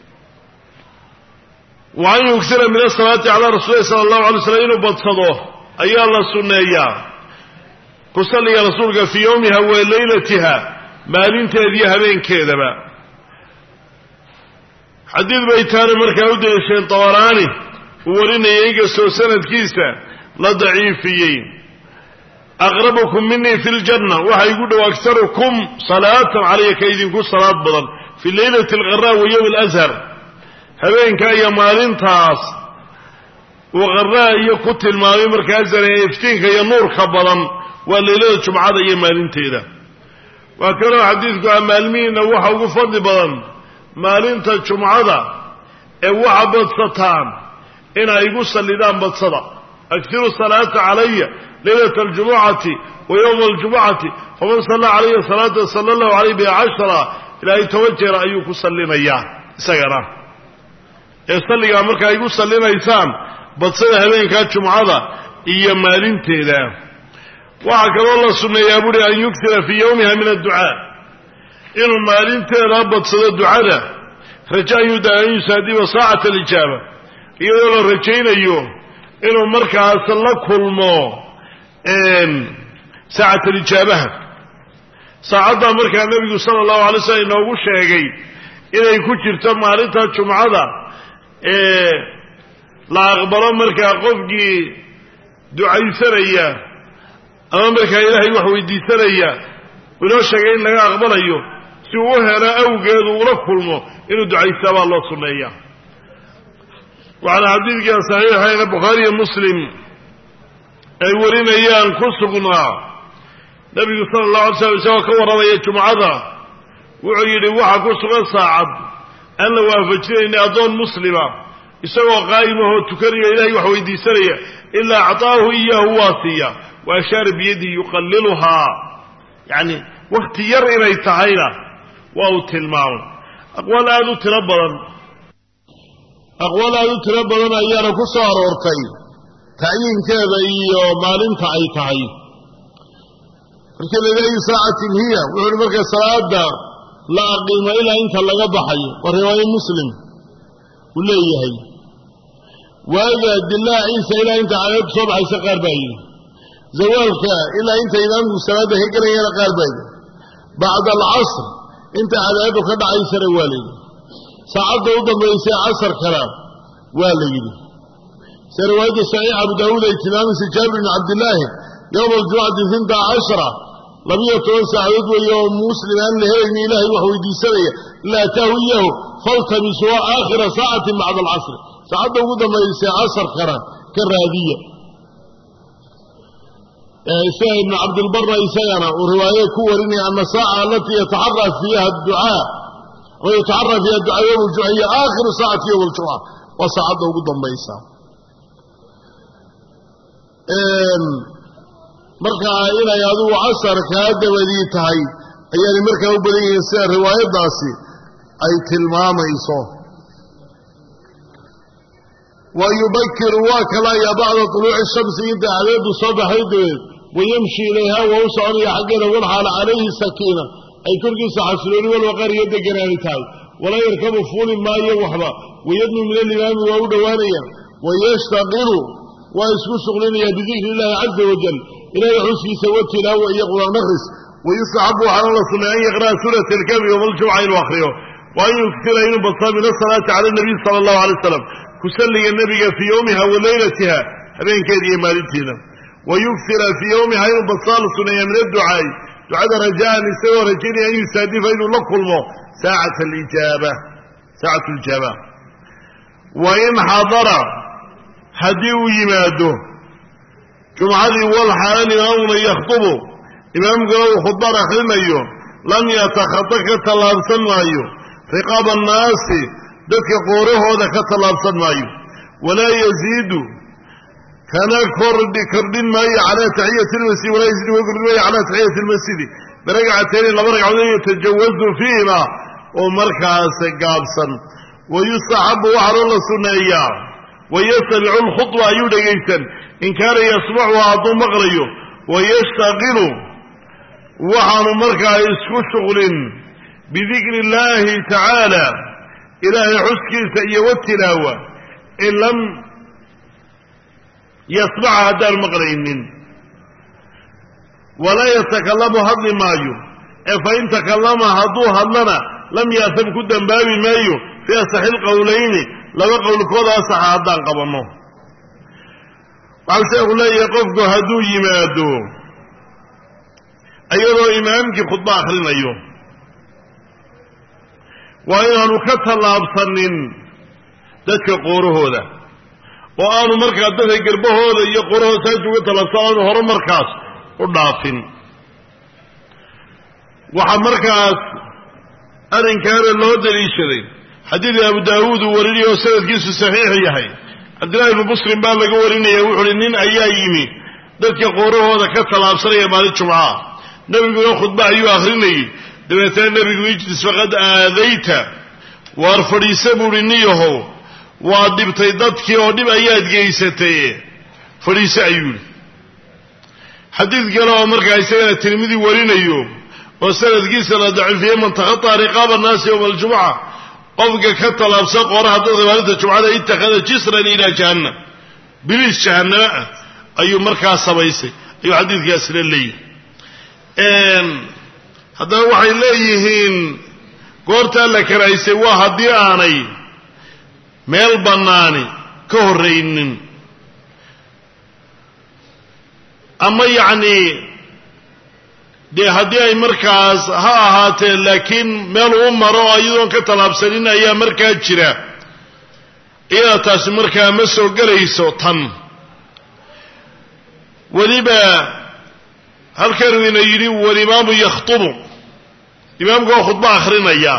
wa an yugsira min asalaati calaa rasuulihi sala allahu alay slam inuu badsado ayaa la sunneeyaa ku salliga rasuulka fii yowmiha wa leylatiha maalinteediiyo habeenkeedaba xadiid bay taana markaa u daliisheen tabaraani uu warinayay inkastoo sanadkiisa la daciifiyey aqrabukum minii fi ljanna waxa igu dhow aktarukum salaatan calaya ka idinku salaad badan fi leylati alqaraa wa yowm alashar habeenka iyo maalintaas uu qaraa iyo ku tilmaamay markaa ashar ee iftiinka iyo nuurka badan waa leylada jumcada iyo maalinteeda waa kaloo xadiidku ah maalmihiina waxa ugu fadli badan maalinta jumcada ee waxa badsataan inay igu sallidaan badsada aktiru salaata calaya leylata aljumucati wa yowma aljumucati faman salla calaya salaata sala allahu calayh biha 10 ilaahay 10 jeer ayuu ku sallinayaa isagana ee salligaa markaa igu sallinaysaan badsada habeenkaa jumcada iyo maalinteeda waxaa kaloo la sunneeyaa buuri an yuktira fii yowmiha min adducaa inuu maalinteeda badsado ducada raja yuda an yusaadiba saacata alijaaba iyadoo la rajaynayo inuu markaas la kulmo saacata alijaabaha saacadda markaa nebigu sala allahu alay slam inoogu sheegay inay ku jirto maalinta jumcada la aqbalo markaa qofkii ducaysanaya ama markaa ilaahay wax weydiisanaya inoo sheegay in laga aqbalayo si uu u helo awgeedu ula kulmo inuu ducaysta baa loo sunneeya waxaana xadiidka saxiixayna bukhaari iyo muslim ay warinayaan ku sugnaa nebigu sala allahu alay slam isagoo ka warramaya jumcada wuxuu yidhi waxaa ku sugan saacad aan la waafajinayna addoon muslima isagoo qaa'imahoo tukanaya ilahay wax weydiisanaya ilaa acطaahu iyaahu waa siiya wa ashaara biyadihi yuqalliluhaa yacni wakti yar inay tahayna waa uu tilmaamay aqwaal aada u tiro badan ayaana ku soo aroortay tacyiinkeeda iyo maalinta ay tahay marka laleeyahy saacatin hiya wuxuu uhi marka salaada la aqiimo ilaa inta laga baxayo waa riwaayo muslim uu leeyahay waaga dilaaciisa ilaa inta cadaabku soo baxaysa qaar baa yidhi zawaalka ilaa inta imaamku salaada ka gelayana qaar baa yidhi bacda alcasr inta cadaabku ka dhacaysana waa la yidhi saacadda u dambaysay casarkana waa la yidhi se riwaayadda saxiixa abu daawuud ay tilmaamaysa jaabir bn cabdillaahi yowma aljumcati 12 saacadood weeye oo muslim aan la helayni ilaahay wax weydiisanaya ilaa ataahu iyahu faltamisuha aakhira saacatin bacda alcasri saacadda ugu dambaysay casarkana ka raadiya isaga ibnu cabdilbarra isagana uu riwaaye ku warinaya ana saaca alatii yataxaraa fiiha adducaa ويتعرى فيها الدعاء يوم الجمعة هي آخر ساعة يوم الجمعة وساعده قدام بيسا مركا إلى يادو عصر كهذا وديتهاي أيان مركا وبدي يسير رواية داسي أي تلمام يسو ويبكر واكلا يا بعد طلوع الشمس يدعى عليه صبح يدوي ويمشي إليها ووسعني حقنا والحال عليه السكينة أي كرقي سحسلوني والوقار يد جنانتاي ولا يركب فول ما يوحبا ويدنو من الإمام وأودوانيا ويشتغل ويسكو شغلينيا بذكر الله عز وجل إلى يحس في سوته له ويقول نغرس ويصعب على الله أن يقرأ سورة الكهف يوم الجمعة الواخرة وأن يكثر أن يبصر من الصلاة على النبي صلى الله عليه وسلم كسلي النبي في يومها وليلتها بين كيد مالتنا ويكثر في يومها يبصر سنة من الدعاء دعاء رجاء نسوى رجل أن يسادف إنه لقلمه ساعة الإجابة ساعة الإجابة وإن حضر هديو يماده جمعة والحال إمام يخطبه إمام قالوا خضر أخرنا أيوه لم يتخطك تلابسا أيوه رقاب الناس ذلك قوره ذلك تلابسا أيوه ولا يزيد كان كرد ماي على تحية المسجد ولا يزيد ويقرد ماي على تحية المسجد برجع تاني لما رجعوا يتجوزوا فيما ومركز قابسا ويستحب وحر الله سنية ويتبع الخطوة أيودا جيسا إن كان يصبح وعضو مغريه ويشتغل وحر مركز شغل بذكر الله تعالى إله حسكي سيئ والتلاوة إن لم يصبح هذا المغرين ولا يتكلم هذا مايو فإن تكلم هذو هذلنا لم يأثم كدا باب مايو في أصح القولين لما قول كودا أصح هذا قبمه وعلى سيقول لي يقفك هدو يمادو أيضا إمامك خطبة آخرين أيوه وأيضا نكتل الله بصنين ذاتك قوره هذا وأنا مركز ذاتك قربه هذا يقوره سيجوه تلسان وهر مركز ودافن وحمركز أرن كان الله دليشري حديث أبو داود وريني وسند كيس صحيح يحي عبد الله بن مسلم بان لقى وريني يوحرنين أيامي ذاتك قوره هذا كتل أبصري مالي جمعة نبي يقول خطبة أيها آخريني دمتان نبي يقول يجلس فقد آذيت وارفري سبرينيه وادبتي ضدك ودب أيات جيستي فريس أيول حديث قالوا مركز سيدنا الترمذي ورينيه وسند كيس لا ضعف في من تغطى رقاب الناس يوم الجمعة qofka ka talaabsa qoraha dadka maalinta jumcada ittakhada jisran ila jahannam bilis jahannama ayuu markaa samaysay ayuu xadiidkaas leeyahay haddana waxay leeyihiin goortaa la karaysay waa haddii aanay meel bannaani ka horraynin ama yacni dee haddii ay markaas ha ahaatee laakiin meel uu maro iyadoon ka tallaabsanin ayaa markaa jira iyada taasi markaa ma soo gelayso tan weliba halkanuu ina yidhi walimaamu yakhtubu imaamku waa khudbo akhrinaya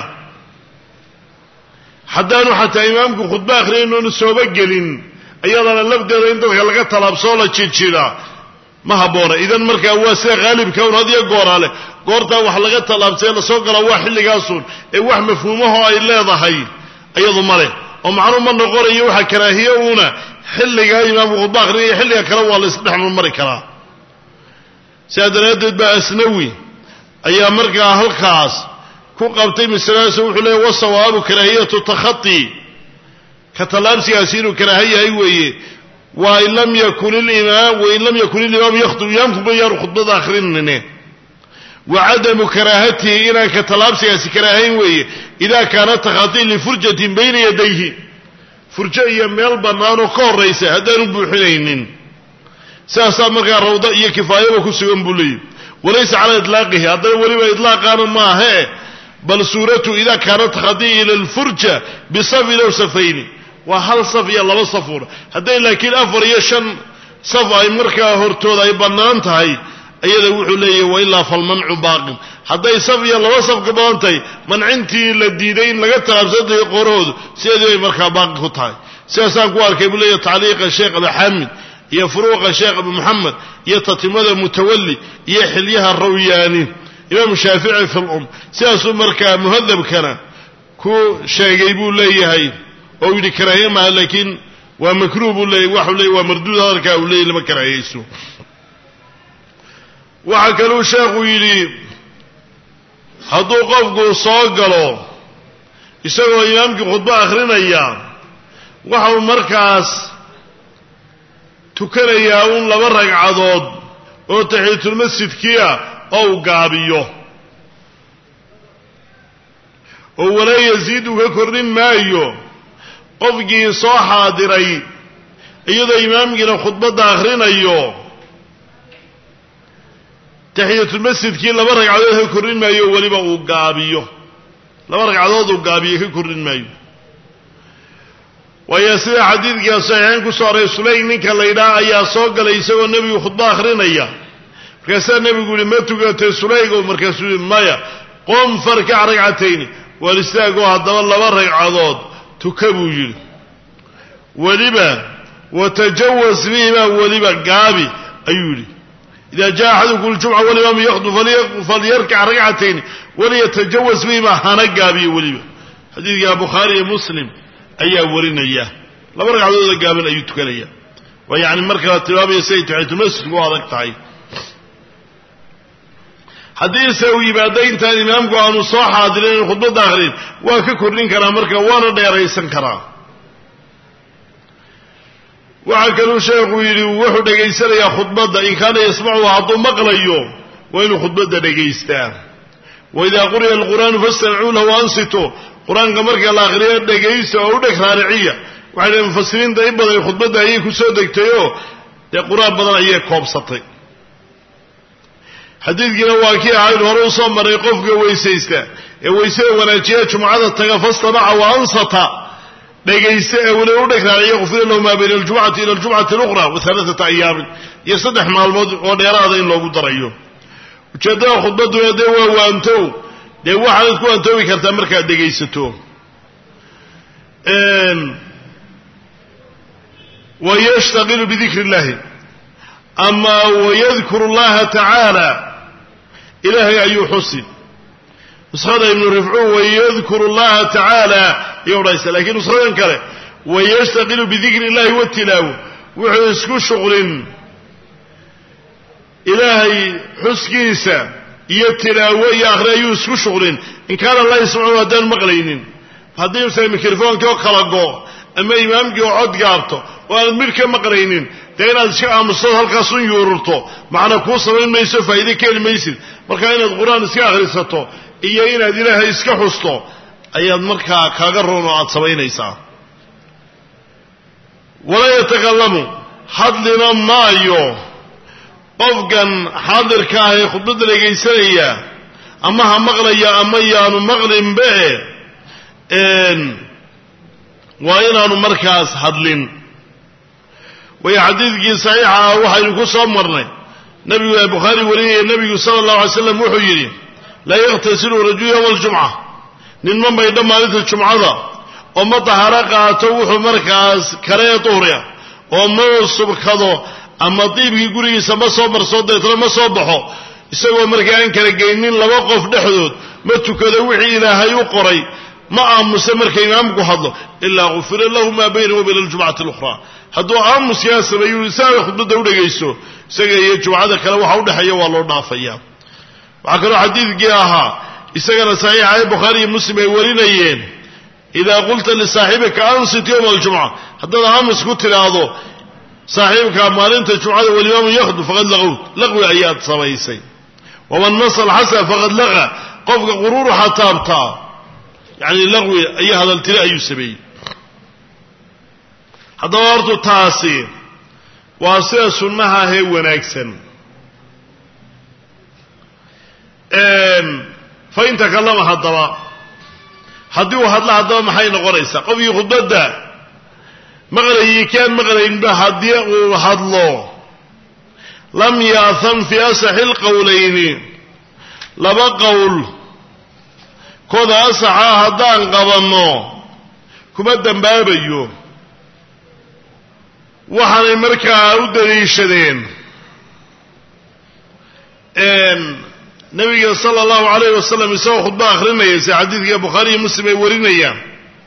haddaanu xataa imaamku khudbo akhriyayn oonu sooba gelin iyadana lafdeeda in dadka laga tallaabsoo la jidjidaa ma habboona idan markaa waa sida haalibka un hadiyo gooraa leh goortaa wax laga tallaabsay lasoo gala waa xilligaasun ee wax mafhuumaho ay leedahay iyadu ma leh oo macnuu ma noqonayo waxa karaahiye uuna xilligaa imaamku khudbo akhrinaya xilliga kale waa la isdhex mari karaa sidaa daraaddeed baa asnawi ayaa markaa halkaas ku qabtay masaladaas wuxuu leeyahy wasawaabu karaahiyatu takhati ka tallaabsigaasi inuu karaaha yahay weeye wain lam yakun ilimaam yakhtub imaamku bayaanu khudbada akhrinine wacadamu karaahatihi inaan ka tallaabsigaasi karaahayn weeye idaa kaana takhati lifurjatin bayna yadayhi furjo iyo meel bannaanoo ka horraysa haddaanu buuxinaynin sidaasaa markaa rawda iyo kifaayaba ku sugan buu leeyahy walaysa calaa itlaaqihi haddana weliba itlaaqaana maahae bal suuratu idaa kaanat khadii ila alfurja bisafin aw safayni waa hal saf iyo laba safuur hadday laakiin 4 iyo 5 saf ay markaa hortooda ay bannaan tahay iyada wuxuu leeyahay wailaa falmancu baaqin hadday saf iyo laba saf ka badan tahay mancintii la diiday in laga taabsaday qoroodu sideedii ay markaa baaqi ku tahay sidaasaan ku arkay buu leeyahay tacliiqa sheekh abu xamid iyo furuuqa sheekh abu muxamed iyo tatimada mutawalli iyo xilyaha rawyaani imaam shaafici fi lum sidaasuu markaa muhadabkana ku sheegay buu leeyahay oo yidhi karaahiye maaha laakiin waa makruuh buu leeyahy waxuu leeyahy waa marduud hadalkaa uu leeyahy lama karaahiyeyso waxaa kaluu sheekhu yidhi hadduu qofku soo galo isagoo imaamkii khudbo akhrinaya waxau markaas tukanayaa un 2 ragcadood oo taxiyatulmasjidkiia oo u gaabiyo oo walaa yasiid uga kordhin maayo qofkii soo xaadiray iyadoo imaamkiina khudbadda akhrinayo taxiyatulmasjidkii 2 ragcadood ka kordhin maayo weliba uu gaabiyo 2 ragcadood uu gaabiyo ka kordhin maayo waayo sida xadiidkii saxiixayn ku soo aray sulaym ninka la yidhaha ayaa soo galay isagoo nebigu khudbo akhrinaya markaasaa nebigu yihi ma tugatay sulaygo markaasuu yihi maya qom farkac ragcatayni waar istaagoo haddaba 2 ragcadood tuka buu yidhi weliba watajawaz bihimaa weliba gaabi ayuu yidhi idaa jaa axadukum ljumca walimaamu yakhdub falyarkac ragcatayni waliyatajawaz bihimaa hana gaabiyo weliba xadiidkaa bukhaari iyo muslim ayaa warinaya 2 ragcadooda gaaban ayuu tukanaya waa yacni markaa tilmaamaya siday taxiyatulmasjidku u adag tahay haddiise uu yimaado intaan imaamku aanu soo xaadirin in khudbadda akhrin waa ka kordhin karaa marka waana dheeraysan karaa waxaa kaluu sheekhu yidhi wuxuu dhegaysanayaa khudbadda in kaana yasmacuha hadduu maqlayo waa inuu khudbadda dhegaystaa waidaa quri'a alqur'aanu fastamicuu lahu ansituu qur-aanka marka la akhriyo dhegaysta oo u dheg raariciya waxay dhaheen mufasiriinta in badan khudbadda ayay ku soo degtayoo dee qur-aan badan ayay koobsatay xadiidkiina waa kii ahayd hore u soo maray qofka weysaysta ee weysada wanaajiya jumcada taga fastamaca wa ansata dhegaysta ee weliba u dheg raariciya qufira lahu maa bayna aljumcati ila aljumcati alukhra wa 3 ayaamin iyo 3 maalmood oo dheeraada in loogu darayo ujeeddada khudbadduna dee waa waantow dee waxaanad ku waantoobi kartaa markaad dhegaysato wayashtaqilu bidikri illahi ama wayadkuru llaha tacaala ilaahay ayuu xusi nuskhada ibnu rifcu wayadkuru llaha tacaala iyo odhaysa lakiin nushadan kale wayashtaqilu bidikri illahi watilaawa wuxuu isku shuqlin ilaahay xuskiisa iyo tilaawo iyo akhri ayuu isku shuqlin in kaana la yasmacu haddaan maqlaynin haddii use mikrofonkii oo kala go ama imaamkii oo cod gaabto oo aanad midh ka maqlaynin dee inaad iska aamusto halkaasun yuururto macna kuu samayn mayso faa'iide ka heli maysid markaa inaad qur-aan iska akhrisato iyo inaad ilaahay iska xusto ayaad markaa kaaga roon oo aad samaynaysaa walaa yatakallamu hadlina maayo qofkan xaadirka ah ee khudbadda dhegaysanaya ama ha maqlaya ama yaanu maqlinbe waa inaanu markaas hadlin way xadiidkii saxiixa ah waxaynu ku soo marnay nabigu ee bukhaari warinaya nebigu sala allahu alay slam wuxuu yidhi laa yakhtasilu rajulu yowma aljumca nin ma maydho maalinta jumcada oo ma tahaaro qaato wuxuu markaas kale ee duhriya oo ma subkado ama diibkii gurigiisa ma soo marsoo deetna ma soo baxo isagoo markaa aan kala geynin laba qof dhexdood ma tukado wixii ilaahay u qoray ma aamuse marka imaamku hadlo ilaa gufira lahu maa baynahu wa bayna aljumcati alukhraa hadduu aamuskaa sameeyu isaga khudbadda u dhegaysto isaga iyo jumcada kale waxa udhexeeya waa loo dhaafaya waxaa kaloo xadiidkii ahaa isagana saxiixa ee bukhaari iyo muslim ay warinayeen idaa qulta lisaaxibika ansit yowma aljumca haddaad aamus ku tidhaahdo saaxiibka maalinta jumcada walimaamu yakhdu faqad laqowt laqwi ayaad samaysay waman masa alxasa faqad laqa qofka quruuruxa taabtaa yacni laqwi iyo hadaltire ayuu sameeyey haddaba hortu taasi waa sida sunnaha ahee wanaagsan fain takallama haddaba haddii uu hadlo haddaba maxay noqonaysaa qofkii khudbadda maqlayay kaan maqlaynba haddii uu hadlo lam yaaham fii asaxi lqowlayni laba qowl kooda asaxa haddaan qabanno kuma dembaabayo waxaanay markaa u daliishadeen nabiga sala allahu alayh wasalam isagoo khudba akhrinaya si xadiidka bukhaari iyo muslim ay warinayaan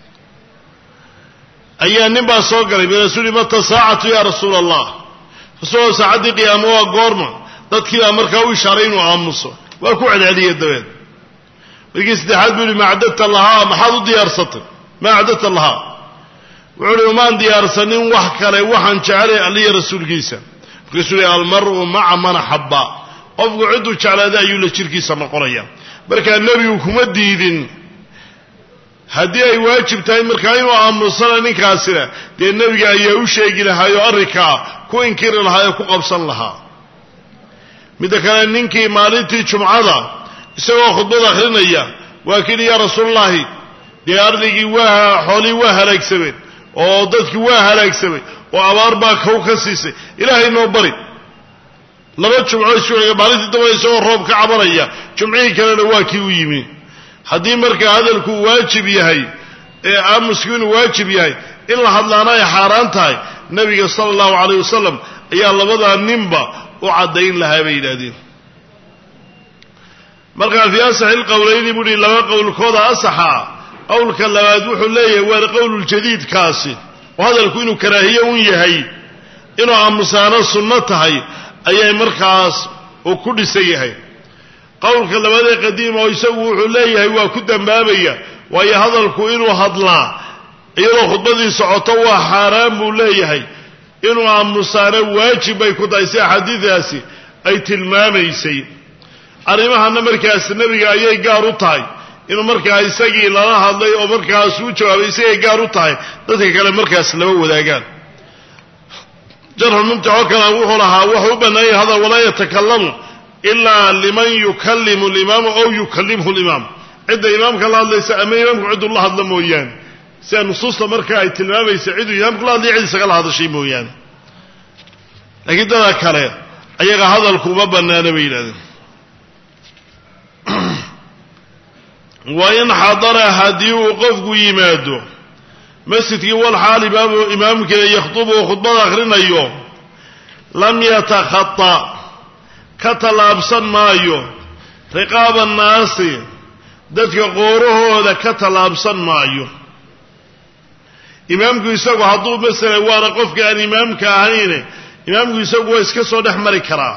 ayaa nin baa soo galay birasuuli mata saacatu ya rasuula allah rasuul saacaddii qiyaamo waa goorma dadkii baa markaa u ishaaray inuu aamuso waa ku celceliyay dabeed markii saddexaad buu yihi ma acdadta lahaa maxaad u diyaarsatay ma acdadta lahaa wuxuu uhi umaan diyaarsanin wax kale waxaan jecelay alliya rasuulkiisa markaasuu yihi almaru maca man axabba qofku cidduu jeclaaday ayuu la jirkiisa noqonaya markaa nebigu kuma diidin haddii ay waajib tahay markaa inuu aamusana ninkaasina dee nebiga ayaa u sheegi lahaayoo arrinkaa ku inkiri lahaa ee ku qabsan lahaa midda kale ninkii maalintii jumcada isagoo khudbad akhrinaya waa kidhi yaa rasuulallaahi dee ardigii xoolihii waa halaagsameen oo dadkii waa halaagsamay oo abaar baa kow ka siisay ilaahay noo bari laba jumco isu ega maalintii daba isagoo roob ka cabanaya jumcihii kalena waa kii u yimi haddii markaa hadalku waajib yahay ee aamusku inuu waajib yahay in la hadlaana ay xaaraan tahay nebiga sala allahu calayh wasalam ayaa labadaa ninba u caddayn lahaa bay yidhaahdeen markaa fii asaxi lqowlayni buu ihi laba qowlkooda asaxa qowlka labaad wuxuu leeyahay waa qowluljadiidkaasi oo hadalku inuu karaahiye un yahay inuu aamusaano sunno tahay ayay markaas uu ku dhisan yahay qowlka labaad ee qadiima oo isagu wuxuu leeyahay waa ku dambaabaya waayo hadalku inuu hadlaa iyadoo khudbadii socoto waa xaaraan buu leeyahay inuu aamusaano waajib bay ku tahay si axaadiidaasi ay tilmaamaysay arrimahana markaas nebiga ayay gaar u tahay inuu markaa isagii lala hadlay oo markaas u jawaabay isagay gaar u tahay dadka kale markaas lama wadaagaan jarxu mumtac oo kale wuxuu lahaa wuxuu u bannaayay hadal walaa yatakallamu ilaa liman yukallimu limaama ow yukallimhu limaam cidda imaamka la hadlaysa ama imaamku cidduu la hadla mooyaane sida nusuusta markaa ay tilmaamaysa cidduu imaamku la hadlaya cid isaga la hadashay mooyaane laakiin dada kale ayaga hadalku uma bannaana bay yidhahdeen wain xadara haddii uu qofku yimaado masjidkii walxaal imaamkii yakhdubu khudbada akhrinayo lam yatakhata ka tallaabsan maayo riqaaba annaasi dadka qoorahooda ka tallaabsan maayo imaamku isagu hadduu masalan waana qofka aan imaamka ahayne imaamku isagu waa iska soo dhex mari karaa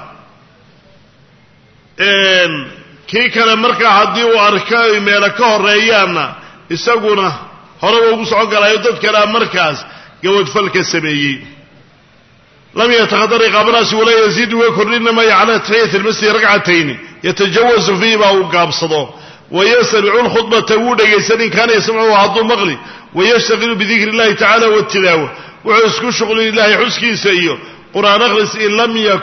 kii kale markaa haddii uu arko ay meelo ka horeeyaanna isaguna horeba ugu socon karaayo dad kalea markaas gawadfalka sameeyey lam yataqadar iqaabanaasi walaa yaziidu way kordhina maayo calaa taxiyati almasjid ragcatayni yatajawazu fiihi baa uu gaabsado wayastamicu lkhudbata wuu dhegaysan in kaana yasmacuhu hadduu maqli wayashtaqilu bidikri illahi tacala watilaawa wuxuu isku shuqlin ilaahay xuskiisa iyo qur'aan akhris in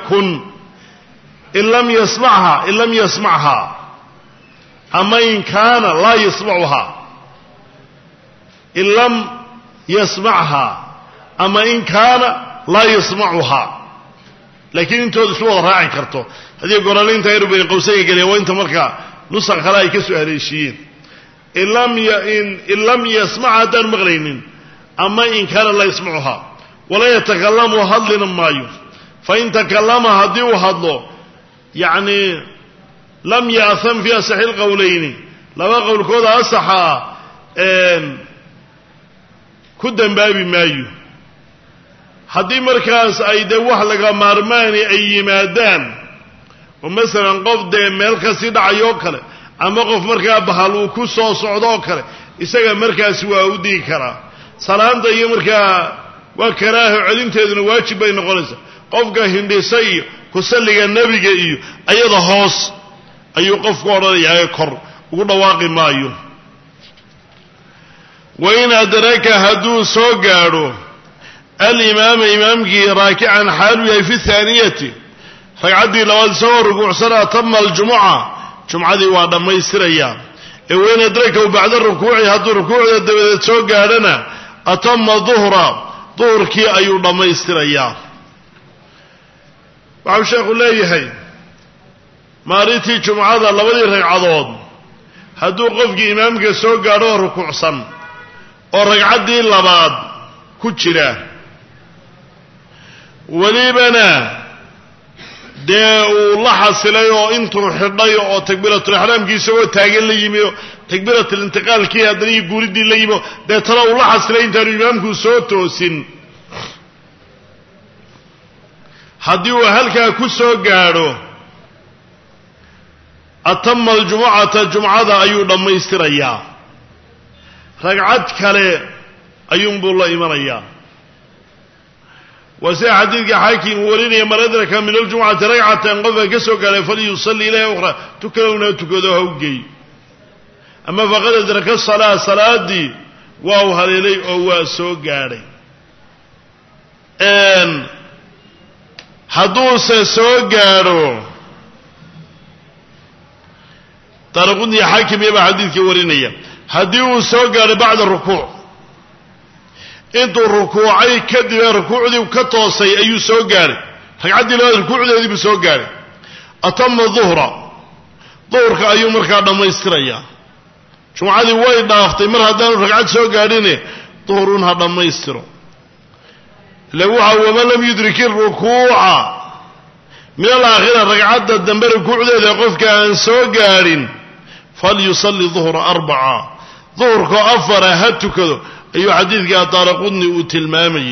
lam yasmachaa ama in kaana laa yasmacuhaa in lam yasmachaa ama in kaana laa yasmacuhaa laakiin intooda isma wada raaci karto haddii goralinta yar bayna qawsayga geliya waa inta markaa nusakh kale ay ka soo haleeshiiyeen in lam yasmac haddaan maqlaynin ama in kaana laa yasmacuhaa walaa yatakalamu hadlina maayo fain takallama haddii uu hadlo yacni lam ya'ham fi asaxi lqowlayni laba qowlkooda asaxa ku dembaabi maayo haddii markaas ay dee wax laga maarmaani ay yimaadaan oo masalan qof dee meel kasii dhacayoo kale ama qof markaa bahal uu ku soo socdo oo kale isaga markaasi waa u digi karaa salaanta iyo markaa waa karaaho celinteeduna waajib bay noqonaysaa qofka hindhisa iyo kusalliga nebiga iyo ayada hoos ayuu qofku odhanayaa ee kor ugu dhawaaqi maayo wain adraka hadduu soo gaadho alimaama imaamkii raakican xaaluu yahay fi haaniyati ragcaddii labaad isagoo rukuucsan atama aljumuca jumcadii waa dhammaystirayaa ee wain adrakahu bacda rukuuci hadduu rukuucda dabadeed soo gaadhana atama duhurkii ayuu dhammaystirayaa waxau sheekhu leeyahay maalintii jumcada labadii ragcadood hadduu qofkii imaamka soo gaadho oo rukuucsan oo ragcaddii labaad ku jira welibana dee uu la xasilay oo intuu xidhay oo takbiiratulixraamkii isagoo taagan la yimi oo takbiiratulintiqaalkii haddana iyo guuriddii la yimi deetana uu la xasilay intaanu imaamku soo toosin haddii uu halkaa ku soo gaadho atama aljumucata jumcada ayuu dhammaystirayaa ragcad kale ayuunbuu la imanayaa waa sida xadiidka xaakim uu warinaya man adraka min aljumcati ragcatan qofka ka soo gaadhay falyusalli ilayha ukhra tukalowna tukado ha u geey ama faqad adraka salaa salaadii waa u haleelay oo waa soo gaadhay hadduuse soo gaadho daaraqutni xaakim iyo baa xadiidka warinaya haddii uu soo gaadho bacda rukuuc intuu rukuucay kadib ee rukuucdii ka toosay ayuu soo gaadhay ragcaddii labaad rukuucdeedii buu soo gaadhay atama duhurka ayuu markaa dhammaystirayaa jumcadii way dhaaftay mar haddaanu ragcad soo gaadhine duhurun ha dhammaystiro ile waxa waman lam yudrik irukuuca min alaakhira ragcadda dambe rukuucdeeda qofka aan soo gaadhin falyusalli duhra arbaca duhurkoo afara ha tukado ayuu xadiidka daaraqutni uu tilmaamayey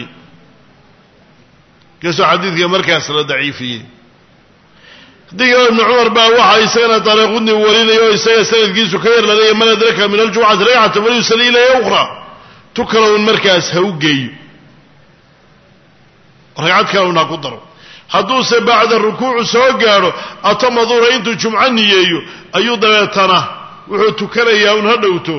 kasoo xadiidka markaas la daciifiyey xadiidka ibnu cumar baa waxa isagana daaraqutni warinayo o isaga sanadkiisu ka yarladay man adraka min aljumcati ragcatan falyusalli ilayha ukhra tukalown markaas ha u geeyo ragcad kalewna ha ku daro hadduuse bacda rukuucu soo gaadho atama duhra intuu jumco niyeeyo ayuu dabeetana wuxuu tukanayaa un ha dhowto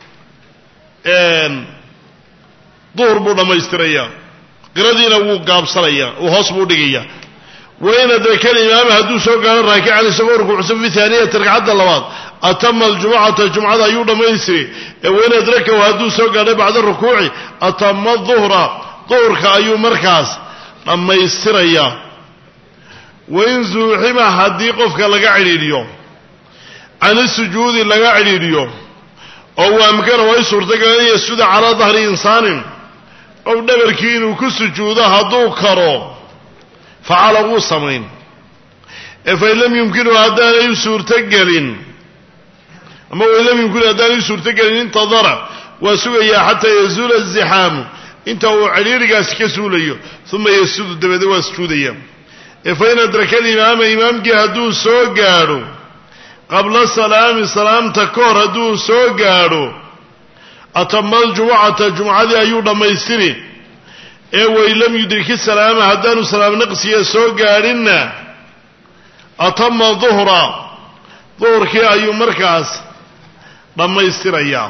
duhur buu dhammaystirayaa qiradiina wuu gaabsanayaa uu hoos buu dhigayaa wain adraka alimaama hadduu soo gaadho raakican isagoo rukuucsan fi haaniyati ragcadda labaad atama aljumucata jumcada ayuu dhammaystiray ee wain adrakahu hadduu soo gaadho bacda rukuuci atama duhurka ayuu markaas dhammaystirayaa wain zuuxima haddii qofka laga cidhiidhiyo can isujuudi laga cidhiidhiyo oo uu amkanahu ay suurtagal an yasjuda calaa dahri insaanin qof dhabarkii inuu ku sujuudo hadduu karo facala wuu samayn ee fain lam yumkinu haddaanay u suurtogelin ama wain lam yumkinu haddaanay u suurtogelin intadara waa sugayaa xataa yazuula azixaamu inta uu cidhiirigaasi ka suulayo uma yasjudu dabeede waa sujuudaya ee fain adraka alimaama imaamkii hadduu soo gaadho qabla salaami salaamta ka hor hadduu soo gaadho atama aljumucata jumcadii ayuu dhammaystiri ee wain lam yudriki salaama haddaanu salaam naqsiga soo gaadhinna atama duhra duhurkii ayuu markaas dhammaystirayaa.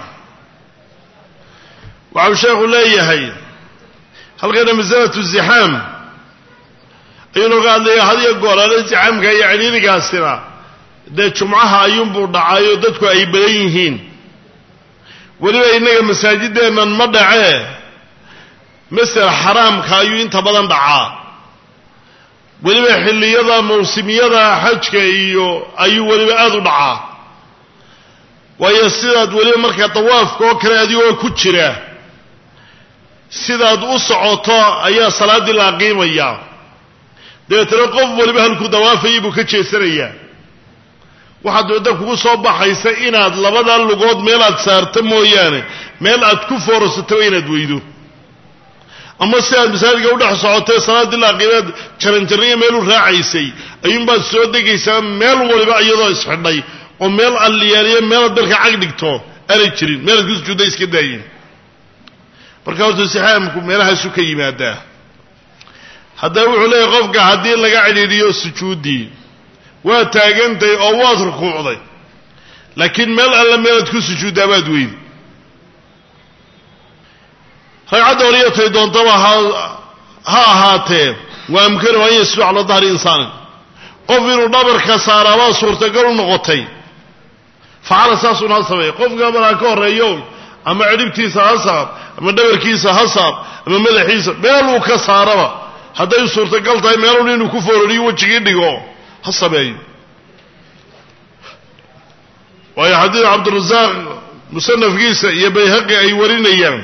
waxau sheekhu leeyahay halkana masalatu zixaam ayuu nooga hadlayaa hadiyo goolaale zixaamka iyo cidhiirigaasina dee jumcaha ayuunbuu dhacaayo dadku ay badan yihiin. weliba innaga masaajideennan ma dhacee masel xaraamka ayuu inta badan dhacaa. weliba xilliyada mawsimiyada xajka iyo ayuu weliba aada u dhacaa. waayo sidaad weliba markaa dawaafka oo kale adigoo ku jira sidaad u socoto ayaa salaaddii la aqiimayaa. dabeetana qof waliba halkuu dawaafayay buu ka jeesanayaa. waxaad wadda kugu soo baxaysa inaad labada lugood meel aad saarto mooyaane meel aad ku foorasataba inaad weydo, ama si aad masaajidka u dhex socotee salaaddii la aqiimaad jaranjarniya meelu raacaysay ayuunbaad soo degaysaa meel waliba iyadoo isxidhay oo meel alliyaaliyo meelaad dalka cag dhigto aanay jirin, meelaad ku sujuudda iska daayin. marka horta sixaamku meelahaasu ka yimaadaa. haddaba wuxuu leeyahay qofka haddii laga cidhiidhiyo sujuuddii waa taagantay oo waad rukuucday, laakiin meel alla meelaad ku sujuuddaa baad weyn. ragcadda horiyatay doontaba ha ahaatee waa amkanu an yasjuda cala dahri insaanin, qof inuu dhabarka saaraabaa suurtagal u noqotay. facala saasuna ha sameeye. qofka markaa ka horreeyo ama cidhibtiisa ha saar ama dhabarkiisa ha saar ama madaxiisa meeluu ka saaraba hadday suurtagal tahay meelun inuu ku foorariyo wejigii dhigo ha sameeyo. waayo xadiid cabdirasaaq musanafkiisa iyo bayhaqi ay warinayaan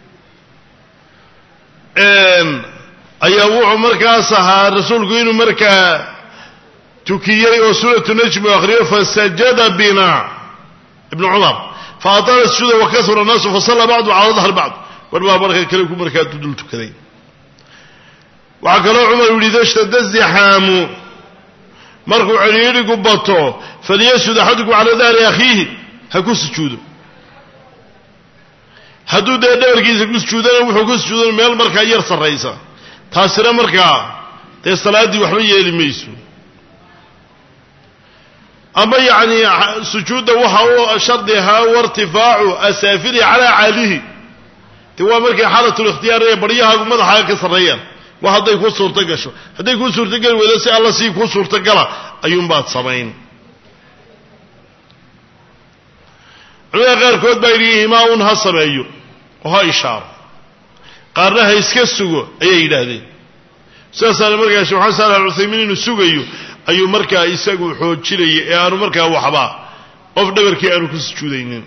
ayaa wuxuu markaas ahaa rasuulku inuu markaa tukiyey oo suuratu najmi akhriyo fasajada bina ibnu cumar faatala sujuuda wakasura naasu fasalla bacdu cala dahri bacd war baa marka kale ku markaa dul tukaday. waxaa kaloo cumar u yidhi idashtada zixaamu markuu cidhiidhigu bato falyasjud axadukum cala dahri akhiihi ha ku sujuudo. hadduu dee dhabarkiisa ku sujuudana wuxuu ku sujuudan meel markaa yar sarraysa, taasina markaa dee salaaddii waxba yeeli mayso. ama yacni sujuudda waxa uu shardi ahaa wartifaacu asaafiri calaa caalihi, dee waa markay xaalatulikhtiyaar ee baryahaagu madaxaaga ka sarreeyaan. waa hadday ku suurto gasho. hadday kuu suurtogeli weydo si alla sii kuu suurtogala ayuunbaad samayn. culimada qaarkood baa yidhi imaa-un ha sameeyo oo ha ishaaro, qaarna ha iska sugo ayay yidhaahdeen. sidaasaana markaa sheekh xasan saalax alcuthaymiin inuu sugayo ayuu markaa isagu xoojinaya ee aanu markaa waxba qof dhabarkii aanu ku sujuudaynin.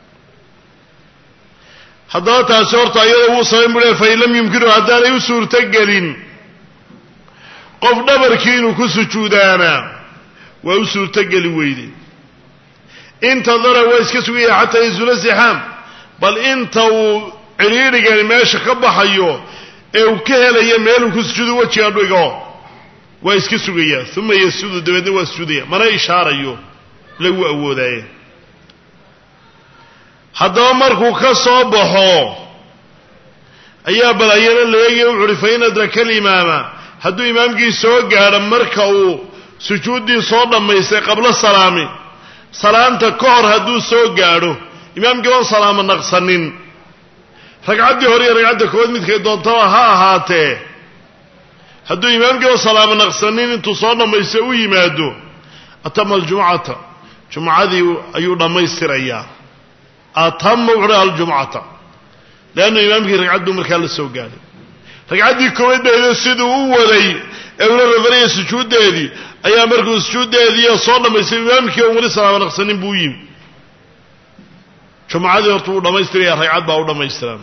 haddaba taasi horta iyada wuu samayn buu leey fain lam yumkinu haddaanay u suurtogelin qof dhabarkii inuu ku sujuudaana waa u suurtogeli weyde. intadara waa iska sugaya xataa yazula zixaam, bal inta uu cidhiidhigani meesha ka baxayo ee uu ka helayo meeluu ku sujuudo wejiga dhigo waa iska sugayaa. uma yasudu dabeedna waa sujuudaya, mana ishaarayo lagu awoodaaye. haddaba markuu ka soo baxo ayaa balayana la eegaya wuxu uhi fain adraka alimaama hadduu imaamkii soo gaadho marka uu sujuuddii soo dhammaystay qabla salaami, salaanta ka hor hadduu soo gaadho imaamkii oon salaamo naqsanin, ragcaddii hore iyo ragcadda kood midkay doontaba ha ahaatee, hadduu imaamkii oon salaamo naqsanin intuu soo dhammaystay u yimaado atama aljumcata jumcadii ayuu dhammaystirayaa. atama wuxuuhi aljumcata leannu imaamkii ragcadduu markaa la soo gaadhay. ragcaddii koowadeeda siduu u waday ee ula rafanaya sujuuddeedii ayaa markuu sujuuddeediiyo soo dhammaystay imaamkii oon weli salaamo naqsanin buu yimi. jumcadii horta wuu dhammaystiraya, ragcad baa u dhammaystiran.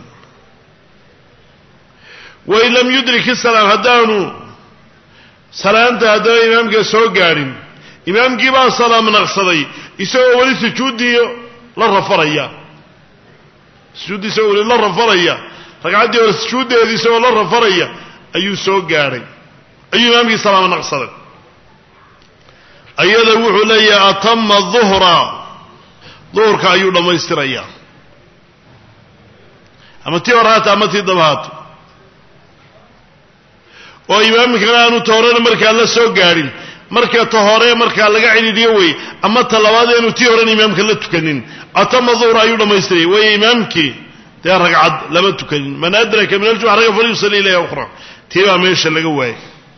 wain lam yudrik isalaam haddaanu salaanta haddana imaamka soo gaadhin, imaamkii baa salaam naqsaday isagoo weli sujuuddii la rafanaya, sujuuddii isagoo weli la rafanaya, ragcaddii hore sujuuddeedii isagoo la rafanaya ayuu soo gaadhay, ayuu imaamkii salaamo naqsaday. ayada wuxuu leeyahay atama duhra duhurka ayuu dhammaystirayaa. ama tii horaata ama tii dabahaat oo imaamkana aanu toorana markaa la soo gaadhin marka ta hore markaa laga cidhiidhiyo wey ama ta labaad aanu tii horena imaamka la tukanin atama duhra ayuu dhammaystiray way imaamkii dee ragcad lama tukanin man adraka min aljumca ragca falyusalli ilayha ukhra tii baa meesha laga waayay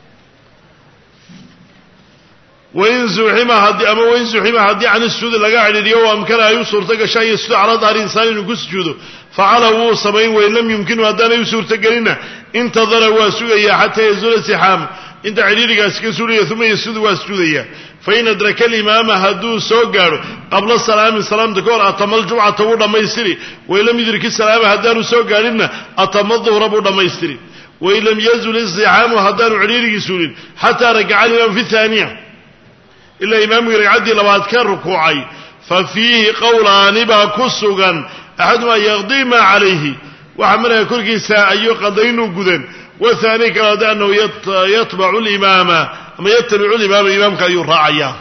wain zuxima haddii can isujuudi laga cidhiidhiyo o amkana ay u suurto gashaan yasujuud calaa dahri insaan inuu ku sujuudo facala wuu samayn wayn lam yumkinu haddaanay u suurtogelinna intadara waa sugayaa xataa yazuula sixaamu inta cidhiidhigaasi ka suulaya uma yasujudu waa sujuudaya fain adraka alimaama hadduu soo gaadho qabla salaami salaamta ka hor atama aljumcata wuu dhammaystiri wain lam yudrik isalaama haddaanu soo gaadhinna atama duhra buu dhammaystiri wain lam yazul isixaamu haddaanu cidhiidhigii suulin xataa rakaca alimaam fi haaniya ilaa imaamkii ragcaddii labaad ka rukuucay fa fiihi qowlaani baa ku sugan axadumaa yaqdii maa calayhi waxa markaa korkiisa ayuu qadaynuu gudan wahaani kalaade annahu yatbacu limaama ama yatabicu limaama imaamka ayuu raacayaa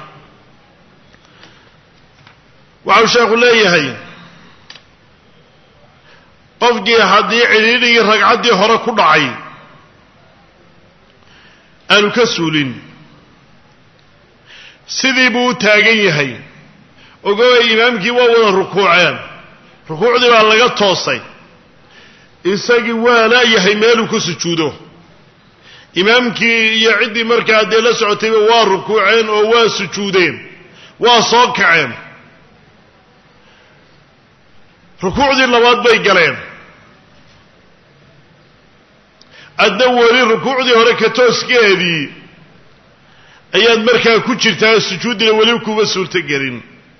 waxau sheekhu leeyahay qofkii haddii cidhiidhigii ragcaddii hore ku dhacay aanu ka suulin sidii buu u taagan yahay ogoway imaamkii waa wada rukuuceen rukuucdii baa laga toosay isagii waa laayahay meeluu ku sujuudo imaamkii iyo ciddii markaa dee la socotayba waa rukuuceen oo waa sujuudeen waa soo kaceen rukuucdii labaad bay galeen adna weli rukuucdii hore ka tooskeedii ayaad markaa ku jirtaa sujuuddina weli kuba suurtogelin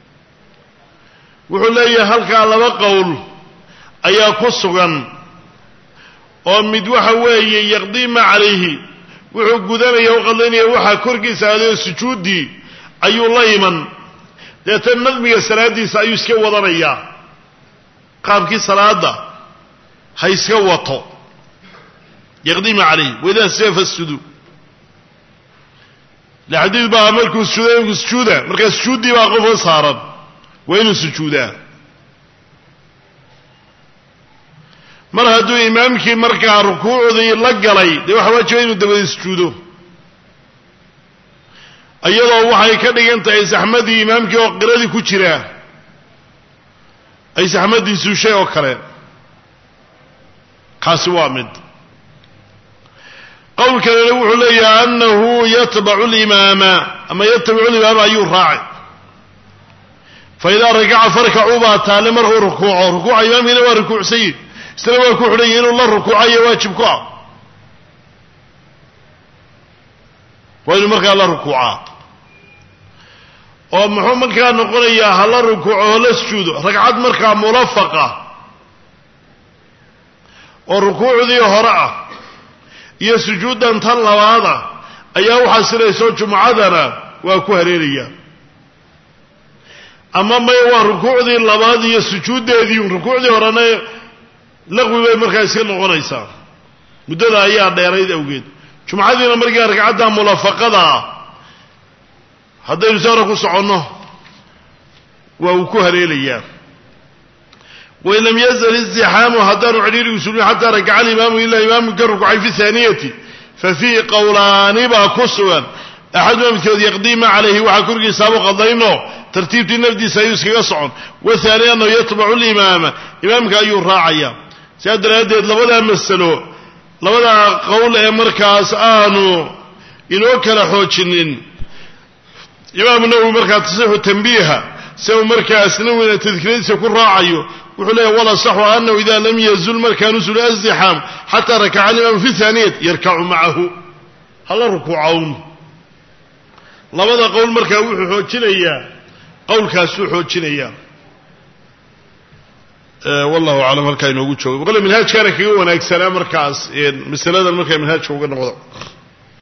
wuxuu leeyahay halkaa laba qowl ayaa ku sugan oo mid waxa weeye yaqdii ma calayhi wuxuu gudanaya u qadaynaya waxaa korkiisa aadee sujuuddii ayuu la iman deetan nadmiga salaaddiisa ayuu iska wadanayaa qaabkii salaada ha iska wato yaqdii ma calayhi waidaa sida fasjudu xadiid baa markuu sujuuda markaa sujuuddii baa qofka saaran waa inuu sujuudaa mar hadduu imaamkii markaa rukuucdii la galay dee waxaa waajiba inuu dabada sujuudo iyadoo waxay ka dhigan tahay saxmadii imaamkii oo qiradii ku jira ay saxmadii suushay oo kale kaasi waa mid qowl kalena wuxuu leeyahay annahu yatbacu limaama ama yatabicu limaama ayuu raacay fa idaa rakaca farkacuu baa taale markuu rukuuco rukuuca imaamkiina waa rukuucsayi isna waa ku xidhan yahi inuu la rukuucayo waajib ku ah waa inuu markaa la rukuucaa oo muxuu markaa noqonayaa ha la rukuuco ho la sujuudo ragcad markaa mulafaqa oo rukuucdii hore ah iyo sujuuddan tan labaada ayaa u xasilayso jumcadana waa ku hareeraya ama maya waa rukuucdii labaad iyo sujuuddeedii rukuucdii horena laqwi bay markaa iska noqonaysaa muddada ayaa dheerayd awgeed jumcadiina markaa ragcadda mulafaqada ah haddaynu sara ku soconno waa uu ku hareelayaa wain lam yazal izixaamu haddaanu cidhiidhigu sulin xataa rakaca alimaamu ilaa imaamu ka rukucay fi haaniyati fa fiihi qowlaani baa ku sugan axaduma midkood yaqdii ma calayhi waxaa korkiisaabu qadayno tartiibtii nafdiisa ayuu iskaga socon wahaani annahu yatbacu limaama imaamka ayuu raacaya sidaa daraaddeed labadaa masalo labadaa qowl ee markaas aanu inoo kala xoojinin imaamu nawowi markaa tasixu tanbiiha si uu markaas nawina tadkiradiisa ku raacayo wuxuu leeyahy walasaxu annahu ida lam yazul markaanu sula azdixaam xataa rakaca alimaamu fi haaniyat yarkacu macahu hala rukuucawn labada qowl markaa wuxuu xoojinayaa qowlkaasuu xoojinayaa wallahu aclam halkaa inoogu joogo boqole minhaajkaana kaga wanaagsanaa markaas masaladan markaa minhaajka uga noqdo